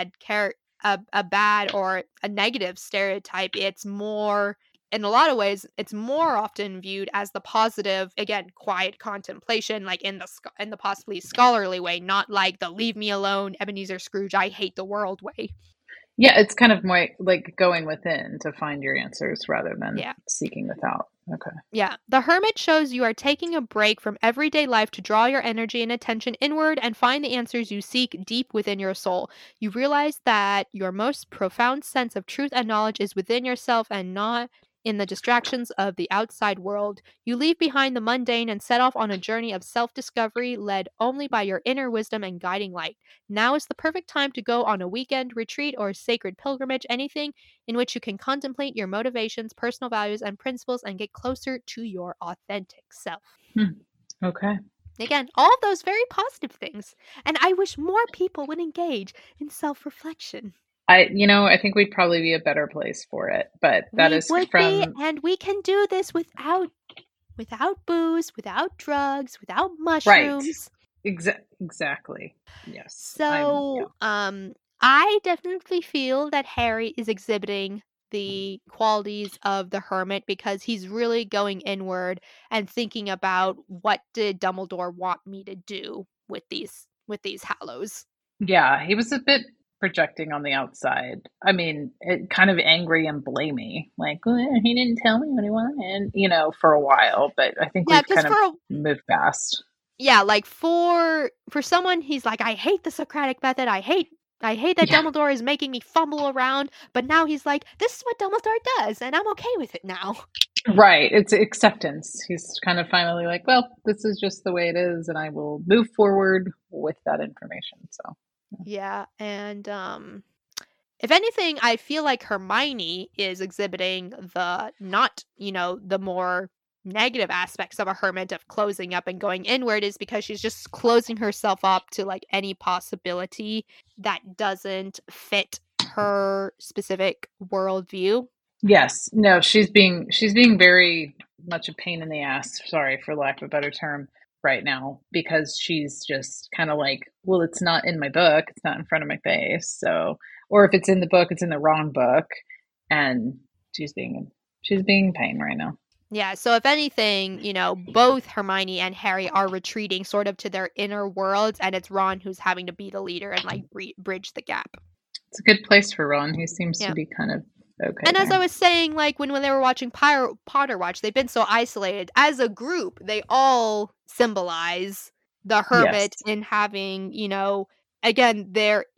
S1: bad or a negative stereotype. It's more, in a lot of ways, it's more often viewed as the positive, again, quiet contemplation, like in the possibly scholarly way, not like the leave me alone, Ebenezer Scrooge, I hate the world way.
S2: Yeah, it's kind of more like going within to find your answers rather than
S1: Yeah.
S2: seeking without. Okay.
S1: Yeah. The Hermit shows you are taking a break from everyday life to draw your energy and attention inward and find the answers you seek deep within your soul. You realize that your most profound sense of truth and knowledge is within yourself and not in the distractions of the outside world. You leave behind the mundane and set off on a journey of self discovery led only by your inner wisdom and guiding light. Now is the perfect time to go on a weekend retreat or sacred pilgrimage, anything in which you can contemplate your motivations, personal values, and principles and get closer to your authentic self.
S2: Okay.
S1: Again, all of those very positive things. And I wish more people would engage in self reflection.
S2: I think we'd probably be a better place for it, but that
S1: We
S2: is
S1: would be,
S2: from
S1: and we can do this without booze, without drugs, without
S2: right.
S1: mushrooms.
S2: Exactly. Yes. Yeah.
S1: So, I definitely feel that Harry is exhibiting the qualities of the hermit because he's really going inward and thinking about what did Dumbledore want me to do with these Hallows.
S2: Yeah, he was a bit projecting on the outside. I mean, kind of angry and blamey, like, "Well, he didn't tell me what he wanted, for a while, but I think
S1: Yeah,
S2: we've
S1: because
S2: kind of moved past.
S1: yeah, like for someone, he's like, I hate the Socratic method. I hate that
S2: Yeah,
S1: Dumbledore is making me fumble around. But now he's like, this is what Dumbledore does, and I'm okay with it now.
S2: right. It's acceptance. He's kind of finally like, well, this is just the way it is, and I will move forward with that information. So,
S1: Yeah, and if anything, I feel like Hermione is exhibiting the not, the more negative aspects of a hermit of closing up and going inward is because she's just closing herself up to like any possibility that doesn't fit her specific worldview.
S2: yes, no, she's being very much a pain in the ass. Sorry for lack of a better term right now because she's just kind of like, well, it's not in my book, it's not in front of my face. So, or if it's in the book, it's in the wrong book, and she's being a pain right now.
S1: Yeah, so if anything, both Hermione and Harry are retreating sort of to their inner worlds, and it's Ron who's having to be the leader and like bridge the gap.
S2: It's a good place for Ron. He seems to
S1: Yeah.
S2: be kind of okay
S1: And as I
S2: there.
S1: was saying, like when they were watching Potter Watch, they've been so isolated. As a group, they all symbolize the hermit
S2: Yes.
S1: in having, again,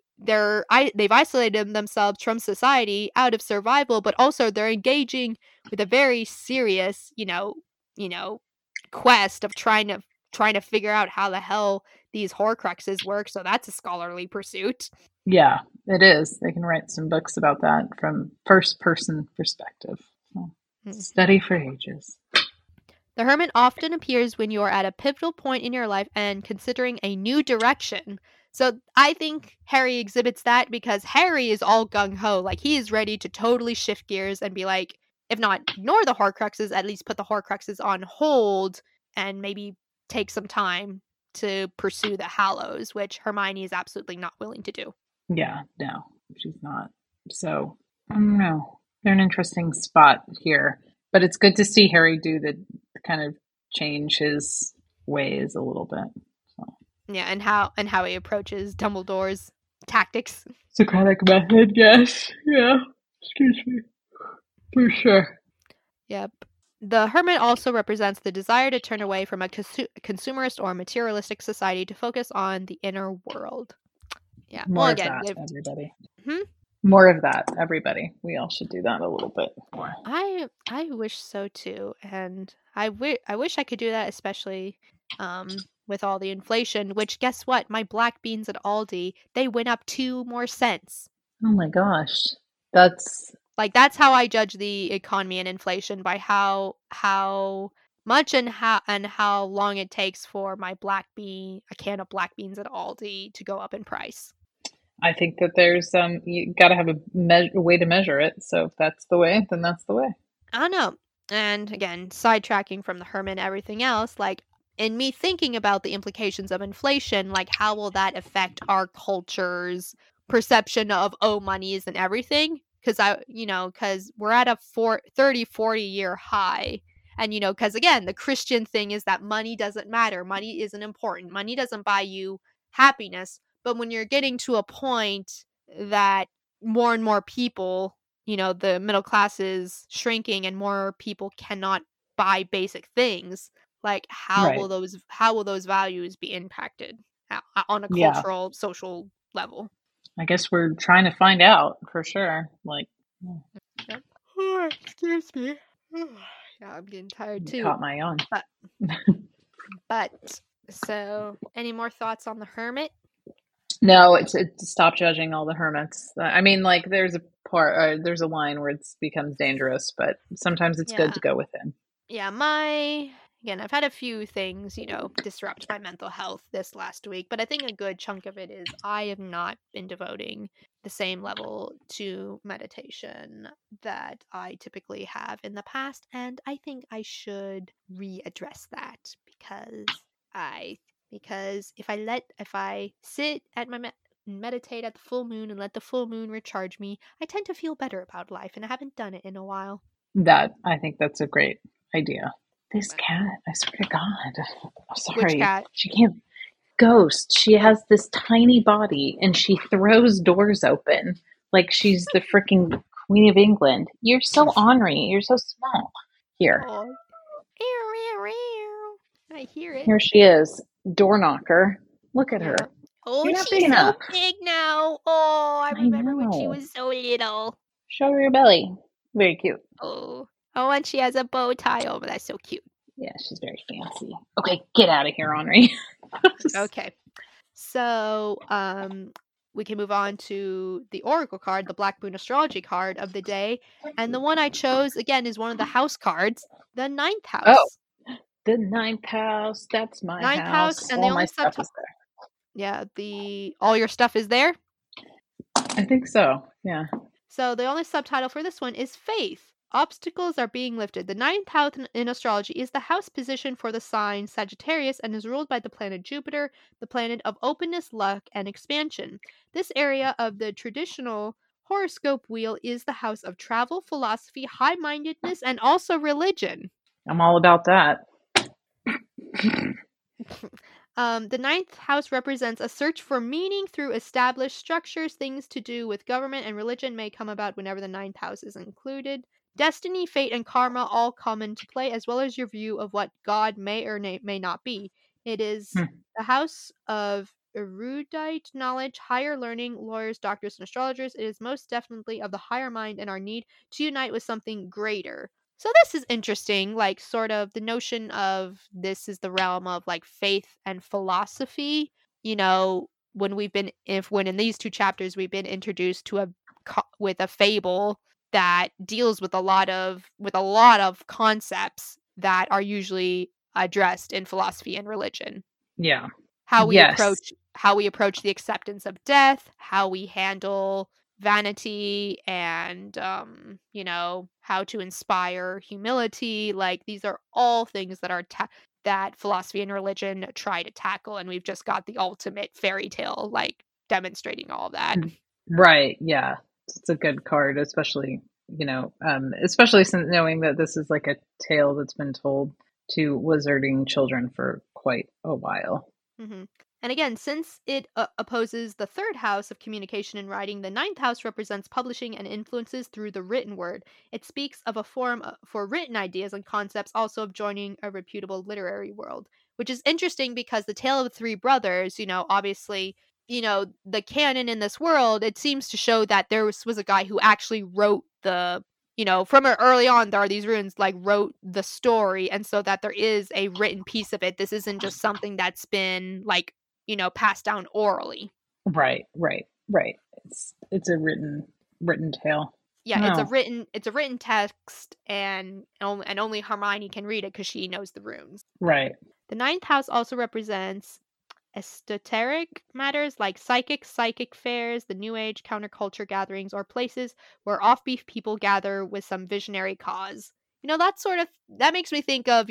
S1: they've isolated themselves from society out of survival, but also they're engaging with a very serious, you know, quest of trying to figure out how the hell these Horcruxes work. So that's a scholarly pursuit.
S2: Yeah, it is. They can write some books about that from first person perspective. So,
S1: Mhm.
S2: study for ages.
S1: The hermit often appears when you are at a pivotal point in your life and considering a new direction. So I think Harry exhibits that because Harry is all gung ho. Like he is ready to totally shift gears and be like, if not ignore the Horcruxes, at least put the Horcruxes on hold and maybe take some time to pursue the Hallows, which Hermione is absolutely not willing to do.
S2: Yeah, no, she's not. So, I don't know. They're an interesting spot here. But it's good to see Harry do the kind of change his ways a little bit. So.
S1: Yeah, and how he approaches Dumbledore's tactics.
S2: Socratic method, yes. Yeah. Excuse me. For sure.
S1: Yep. The hermit also represents the desire to turn away from a consumerist or materialistic society to focus on the inner world. Yeah. Well,
S2: More of
S1: again,
S2: that, everybody.
S1: hmm?
S2: More of that, everybody. We all should do that a little bit more.
S1: I wish so too, and I wish I could do that, especially with all the inflation. Which guess what? My black beans at Aldi they went up 2 more cents.
S2: Oh my gosh. That's
S1: Like that's how I judge the economy and inflation by how much and how long it takes for my a can of black beans at Aldi to go up in price.
S2: I think that there's you got to have a way to measure it. So if that's the way, then that's the way.
S1: I don't know. And again, sidetracking from the Herman everything else, like in me thinking about the implications of inflation, like how will that affect our culture's perception of money isn't everything? Because we're at a 30-40 year high. And because again, the Christian thing is that money doesn't matter. Money isn't important. Money doesn't buy you happiness. But when you're getting to a point that more and more people, the middle class is shrinking and more people cannot buy basic things, like
S2: Right.
S1: how will those values be impacted on a
S2: Yeah.
S1: cultural social level?
S2: I guess we're trying to find out for sure. Like,
S1: Yep. Excuse me. Yeah, I'm getting tired
S2: you
S1: too.
S2: caught my yawn.
S1: But but so any more thoughts on the hermit?
S2: No, it's stop judging all the hermits. I mean, like, there's a line where it becomes dangerous, but sometimes it's good
S1: Yeah.
S2: to go within.
S1: Yeah, my Again, I've had a few things, disrupt my mental health this last week, but I think a good chunk of it is I have not been devoting the same level to meditation that I typically have in the past, and I think I should readdress that I because if I sit at my meditate at the full moon and let the full moon recharge me, I tend to feel better about life, and I haven't done it in a while.
S2: I think that's a great idea. This
S1: But
S2: cat, I swear to God. I'm
S1: which
S2: sorry.
S1: cat?
S2: She can't. Ghost. She has this tiny body and she throws doors open like she's the freaking Queen of England. You're so ornery. You're so small. Here.
S1: Oh, I hear it.
S2: Here she is. Door knocker. Look at her.
S1: Yeah. Oh,
S2: You're not big
S1: she's so
S2: enough.
S1: big now. Oh, I
S2: I
S1: remember when she
S2: know.
S1: was so little.
S2: Show her your belly. Very cute.
S1: Oh. Oh, and she has a bow tie. Oh, but that's so cute.
S2: Yeah, she's very fancy. Okay, get out of here, Henri.
S1: Okay. So, we can move on to the Oracle card, the Black Moon Astrology card of the day. And the one I chose, again, is one of the house cards, the ninth
S2: Oh,
S1: house.
S2: the ninth house. That's my
S1: Ninth house,
S2: house.
S1: and the
S2: All my
S1: only
S2: stuff
S1: subtitle.
S2: is there.
S1: Yeah, all your stuff is there.
S2: I think so. Yeah.
S1: So the only subtitle for this one is Faith. Obstacles are being lifted. The ninth house in astrology is the house position for the sign Sagittarius and is ruled by the planet Jupiter, the planet of openness, luck, and expansion. This area of the traditional horoscope wheel is the house of travel, philosophy, high mindedness, and also religion.
S2: I'm all about that.
S1: The ninth house represents a search for meaning through established structures. Things to do with government and religion may come about whenever the ninth house is included. Destiny, fate, and karma all come into play, as well as your view of what God may or may not be. It is the house of erudite knowledge, higher learning, lawyers, doctors, and astrologers. It is most definitely of the higher mind and our need to unite with something greater. So this is interesting, like sort of the notion of this is the realm of like faith and philosophy. When in these two chapters we've been introduced to with a fable that deals with a lot of concepts that are usually addressed in philosophy and religion.
S2: Yeah.
S1: How we
S2: Yes.
S1: approach the acceptance of death, how we handle vanity, and how to inspire humility. Like these are all things that that philosophy and religion try to tackle, and we've just got the ultimate fairy tale like demonstrating all of that.
S2: Right. Yeah. It's a good card, especially, especially since knowing that this is like a tale that's been told to wizarding children for quite a while.
S1: Mm-hmm. And again, since it opposes the third house of communication and writing, the ninth house represents publishing and influences through the written word. It speaks of a forum for written ideas and concepts, also of joining a reputable literary world, which is interesting because the Tale of the Three Brothers, obviously, the canon in this world, it seems to show that there was a guy who actually wrote from early on, there are these runes like wrote the story, and so that there is a written piece of it. This isn't just something that's been like passed down orally.
S2: Right. Right. Right. It's a written tale.
S1: Yeah,
S2: Oh.
S1: it's a written text, and only Hermione can read it because she knows the runes.
S2: Right.
S1: The ninth house also represents esoteric matters like psychic fairs, the new age counterculture gatherings, or places where offbeat people gather with some visionary cause. That makes me think of,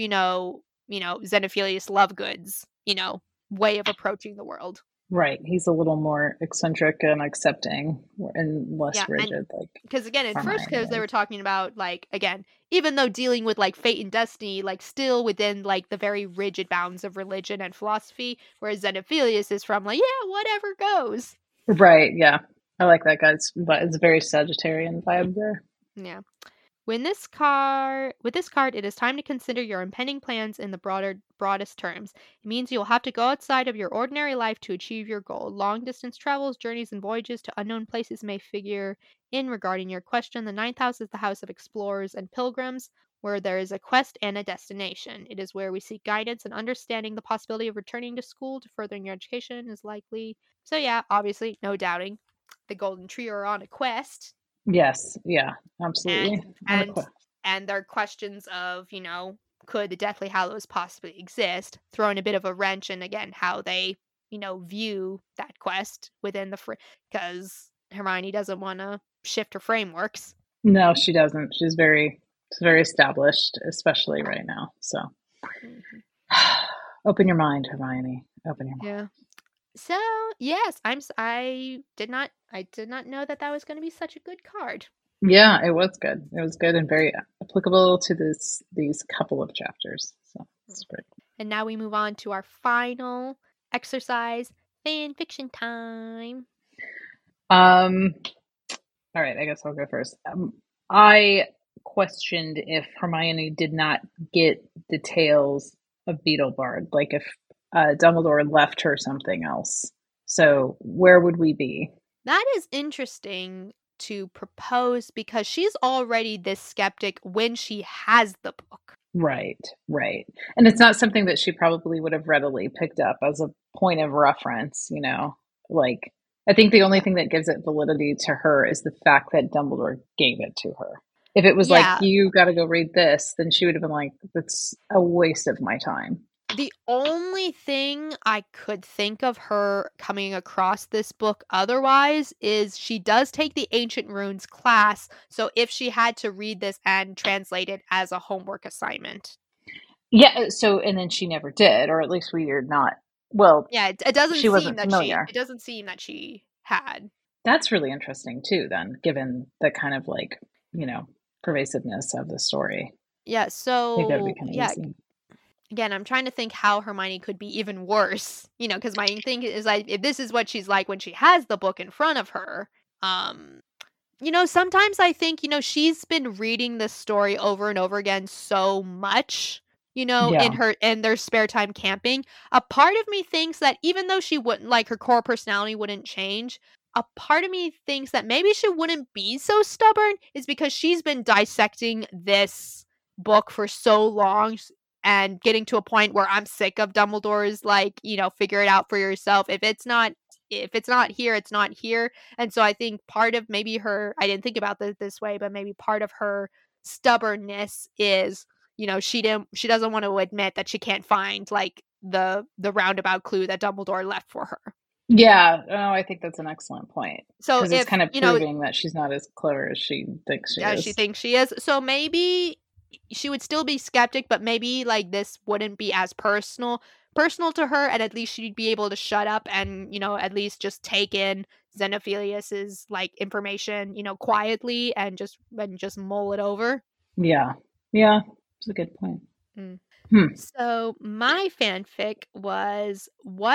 S1: Xenophilius Lovegoods, way of approaching the world.
S2: Right. He's a little more eccentric and accepting and less
S1: Yeah,
S2: rigid. Like,
S1: because again, in first
S2: Hermione
S1: because they
S2: is.
S1: were talking about like again, even though dealing with like fate and destiny, like still within like the very rigid bounds of religion and philosophy, whereas Xenophilius is from like whatever goes.
S2: Right. Yeah. I like that guy. It's a very Sagittarian vibe there.
S1: Yeah. With this card, it is time to consider your impending plans in the broadest terms. It means you'll have to go outside of your ordinary life to achieve your goal. Long distance travels, journeys, and voyages to unknown places may figure in regarding your question. The ninth house is the house of explorers and pilgrims, where there is a quest and a destination. It is where we seek guidance, and understanding the possibility of returning to school to furthering your education is likely. So yeah, obviously, no doubting. The Golden Trio are on a quest.
S2: Yes. Yeah. Absolutely.
S1: and and and there are questions of could the Deathly Hallows possibly exist, throwing a bit of a wrench in again how they, view that quest within the because Hermione doesn't want to shift her frameworks.
S2: No, she doesn't. She's very established, especially right now. So
S1: Mhm.
S2: open your mind, Hermione. Open your mind.
S1: Yeah. So yes, I did not know that was going to be such a good card.
S2: Yeah, it was good. It was good and very applicable to these couple of chapters. So it's great.
S1: And now we move on to our final exercise, fan fiction time.
S2: Um, all right, I guess I'll go first. I questioned if Hermione did not get details of Beetlebard, like if Dumbledore left her something else. So where would we be?
S1: That is interesting to propose because she's already this skeptic when she has the book.
S2: Right, right. And it's not something that she probably would have readily picked up as a point of reference, you know. Like, I think the only
S1: Yeah.
S2: thing that gives it validity to her is the fact that Dumbledore gave it to her. If it was like,
S1: Yeah,
S2: you got to go read this, then she would have been like, that's a waste of my time.
S1: the only thing I could think of her coming across this book otherwise is she does take the Ancient Runes class, so if she had to read this and translate it as a homework assignment.
S2: Yeah, so, and then she never did, or at least we are not, well,
S1: Yeah, it doesn't
S2: she
S1: seem
S2: wasn't
S1: that she
S2: familiar.
S1: it doesn't seem that she had.
S2: That's really interesting too, then, given the kind of like, you know, pervasiveness of the story.
S1: Yeah,
S2: I think that would be
S1: so
S2: kind of
S1: yeah,
S2: easy.
S1: again, I'm trying to think how Hermione could be even worse, because my thing is like if this is what she's like when she has the book in front of her, um sometimes I think, she's been reading this story over and over again so much,
S2: Yeah.
S1: in their spare time camping. A part of me thinks that even though she wouldn't like her core personality wouldn't change, a part of me thinks that maybe she wouldn't be so stubborn is because she's been dissecting this book for so long and getting to a point where I'm sick of Dumbledore's like, figure it out for yourself. If it's not here, it's not here. And so I think part of maybe her, I didn't think about this way, but maybe part of her stubbornness is, she doesn't want to admit that she can't find like the roundabout clue that Dumbledore left for her.
S2: Yeah. Oh, I think that's an excellent point
S1: So
S2: because it's
S1: if,
S2: kind of proving that she's not as clever as she thinks she
S1: as she
S2: is.
S1: thinks she is, so maybe she would still be skeptic, but maybe like this wouldn't be as personal to her, and at least she'd be able to shut up and at least just take in Xenophilius's like information quietly and just mull it over.
S2: Yeah. Yeah. It's a good point.
S1: Mm.
S2: Hmm.
S1: So my fanfic was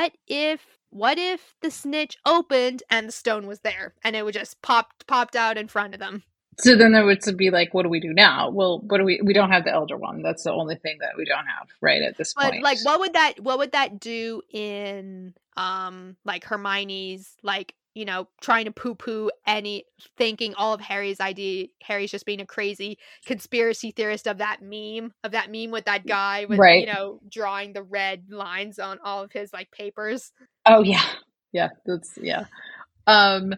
S1: what if the snitch opened and the stone was there and it would just popped out in front of them.
S2: So then there would be like, what do we do now? Well, what do we don't have the Elder One. That's the only thing that we don't have right at this
S1: But
S2: point.
S1: like what would that do in like Hermione's like, trying to poo-poo any thinking all of Harry's just being a crazy conspiracy theorist of that meme with that guy with,
S2: Right.
S1: drawing the red lines on all of his like papers.
S2: Oh yeah. Yeah. That's yeah. Um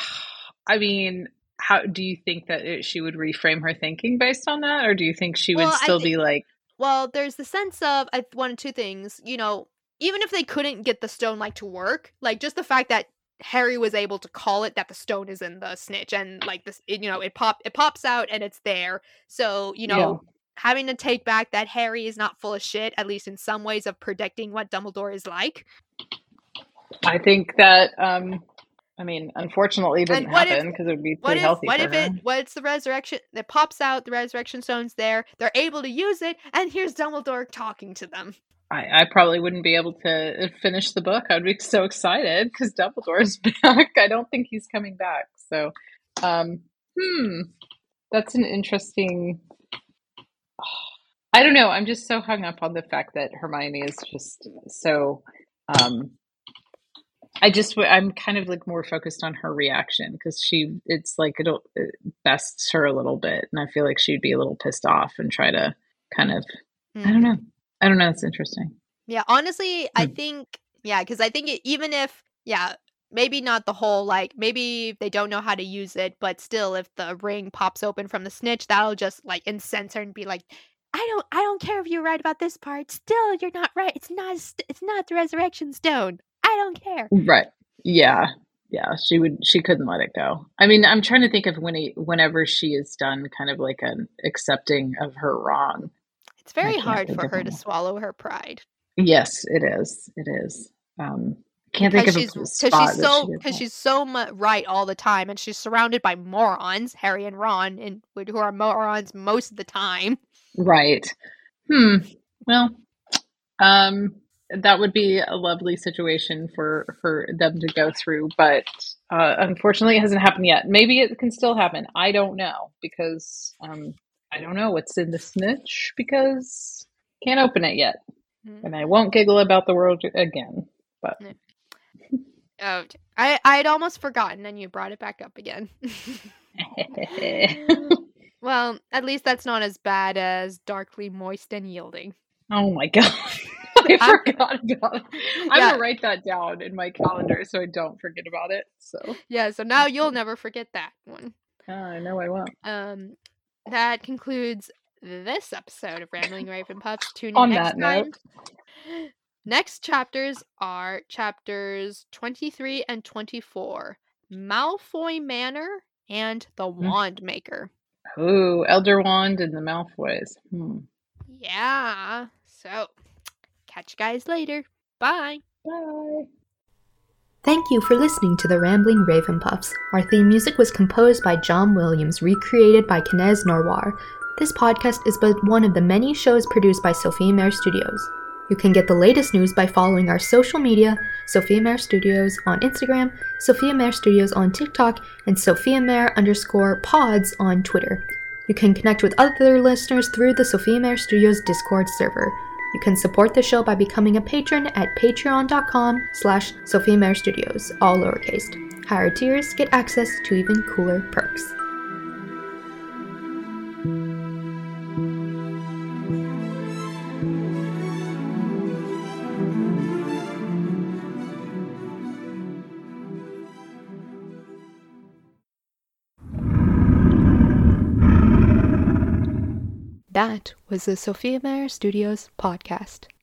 S2: I mean, how do you think that she would reframe her thinking based on that, or do you think she would
S1: Well, I
S2: still
S1: think
S2: be like,
S1: well, there's the sense of one of two things, even if they couldn't get the stone like to work, like just the fact that Harry was able to call it that the stone is in the snitch and like this it pops out and it's there. So,
S2: yeah,
S1: having to take back that Harry is not full of shit, at least in some ways of predicting what Dumbledore is like.
S2: I think that I mean, unfortunately, it
S1: And
S2: didn't happen because it would be
S1: what
S2: too
S1: if
S2: healthy
S1: what
S2: for
S1: if
S2: her.
S1: what's the resurrection that pops out, the resurrection stone's there, they're able to use it, and here's Dumbledore talking to them.
S2: I probably wouldn't be able to finish the book. I'd be so excited because Dumbledore's back. I don't think he's coming back. So, um, hmm, that's an interesting. I don't know. I'm just so hung up on the fact that Hermione is just so. Um, I'm kind of like more focused on her reaction because it's like it bests her a little bit, and I feel like she'd be a little pissed off and try to kind of, I don't
S1: Mhm.
S2: know. I don't know. It's interesting.
S1: Yeah, honestly, I
S2: Hmm.
S1: think yeah, because I think even if yeah, maybe not the whole like maybe they don't know how to use it, but still, if the ring pops open from the snitch, that'll just like incense her and be like, I don't care if you're right about this part. Still, you're not right. It's not the resurrection stone. I don't care.
S2: Right. Yeah. Yeah. She couldn't let it go. I mean, I'm trying to think of whenever she is done kind of like an accepting of her wrong.
S1: It's
S2: I
S1: very
S2: can't
S1: hard
S2: think
S1: for
S2: of
S1: her to
S2: one.
S1: swallow her pride.
S2: Yes, it is. It is. Can't think
S1: Because
S2: of
S1: she's
S2: a
S1: because she's
S2: spot that she
S1: so
S2: did
S1: because
S2: that.
S1: she's so right all the time, and she's surrounded by morons, Harry and Ron, and who are morons most of the time.
S2: Right. Hmm. Well, um, that would be a lovely situation for them to go through, but unfortunately, it hasn't happened yet. Maybe it can still happen. I don't know because I don't know what's in the snitch because can't open it yet, and I won't giggle about the world again. But
S1: Oh, I'd almost forgotten, and you brought it back up again. Well, at least that's not as bad as darkly moist and yielding.
S2: oh my god. I
S1: I'm,
S2: forgot about it. I'm
S1: yeah,
S2: gonna write that down in my calendar so I don't forget about it. So
S1: yeah. So now you'll never forget that one.
S2: I know I won't.
S1: That concludes this episode of Rambling Raven Puffs. Tune in
S2: On
S1: next
S2: that note,
S1: time. Next chapters are chapters 23 and 24, Malfoy Manor and the Wand Maker.
S2: ooh, Elder Wand and the Malfoys.
S1: Yeah. So, catch you guys later. Bye.
S2: Bye.
S3: Thank you for listening to the Rambling Ravenpuffs. Our theme music was composed by John Williams, recreated by Knez Norwar. This podcast is but one of the many shows produced by Sophia Mare Studios. You can get the latest news by following our social media, Sophia Mare Studios on Instagram, Sophia Mare Studios on TikTok, and _pods on Twitter. You can connect with other listeners through the Sophia Mare Studios Discord server. You can support the show by becoming a patron at patreon.com/Sophia Mare Studios, all lowercase. Higher tiers get access to even cooler perks. That was the Sophia Mare Studios podcast.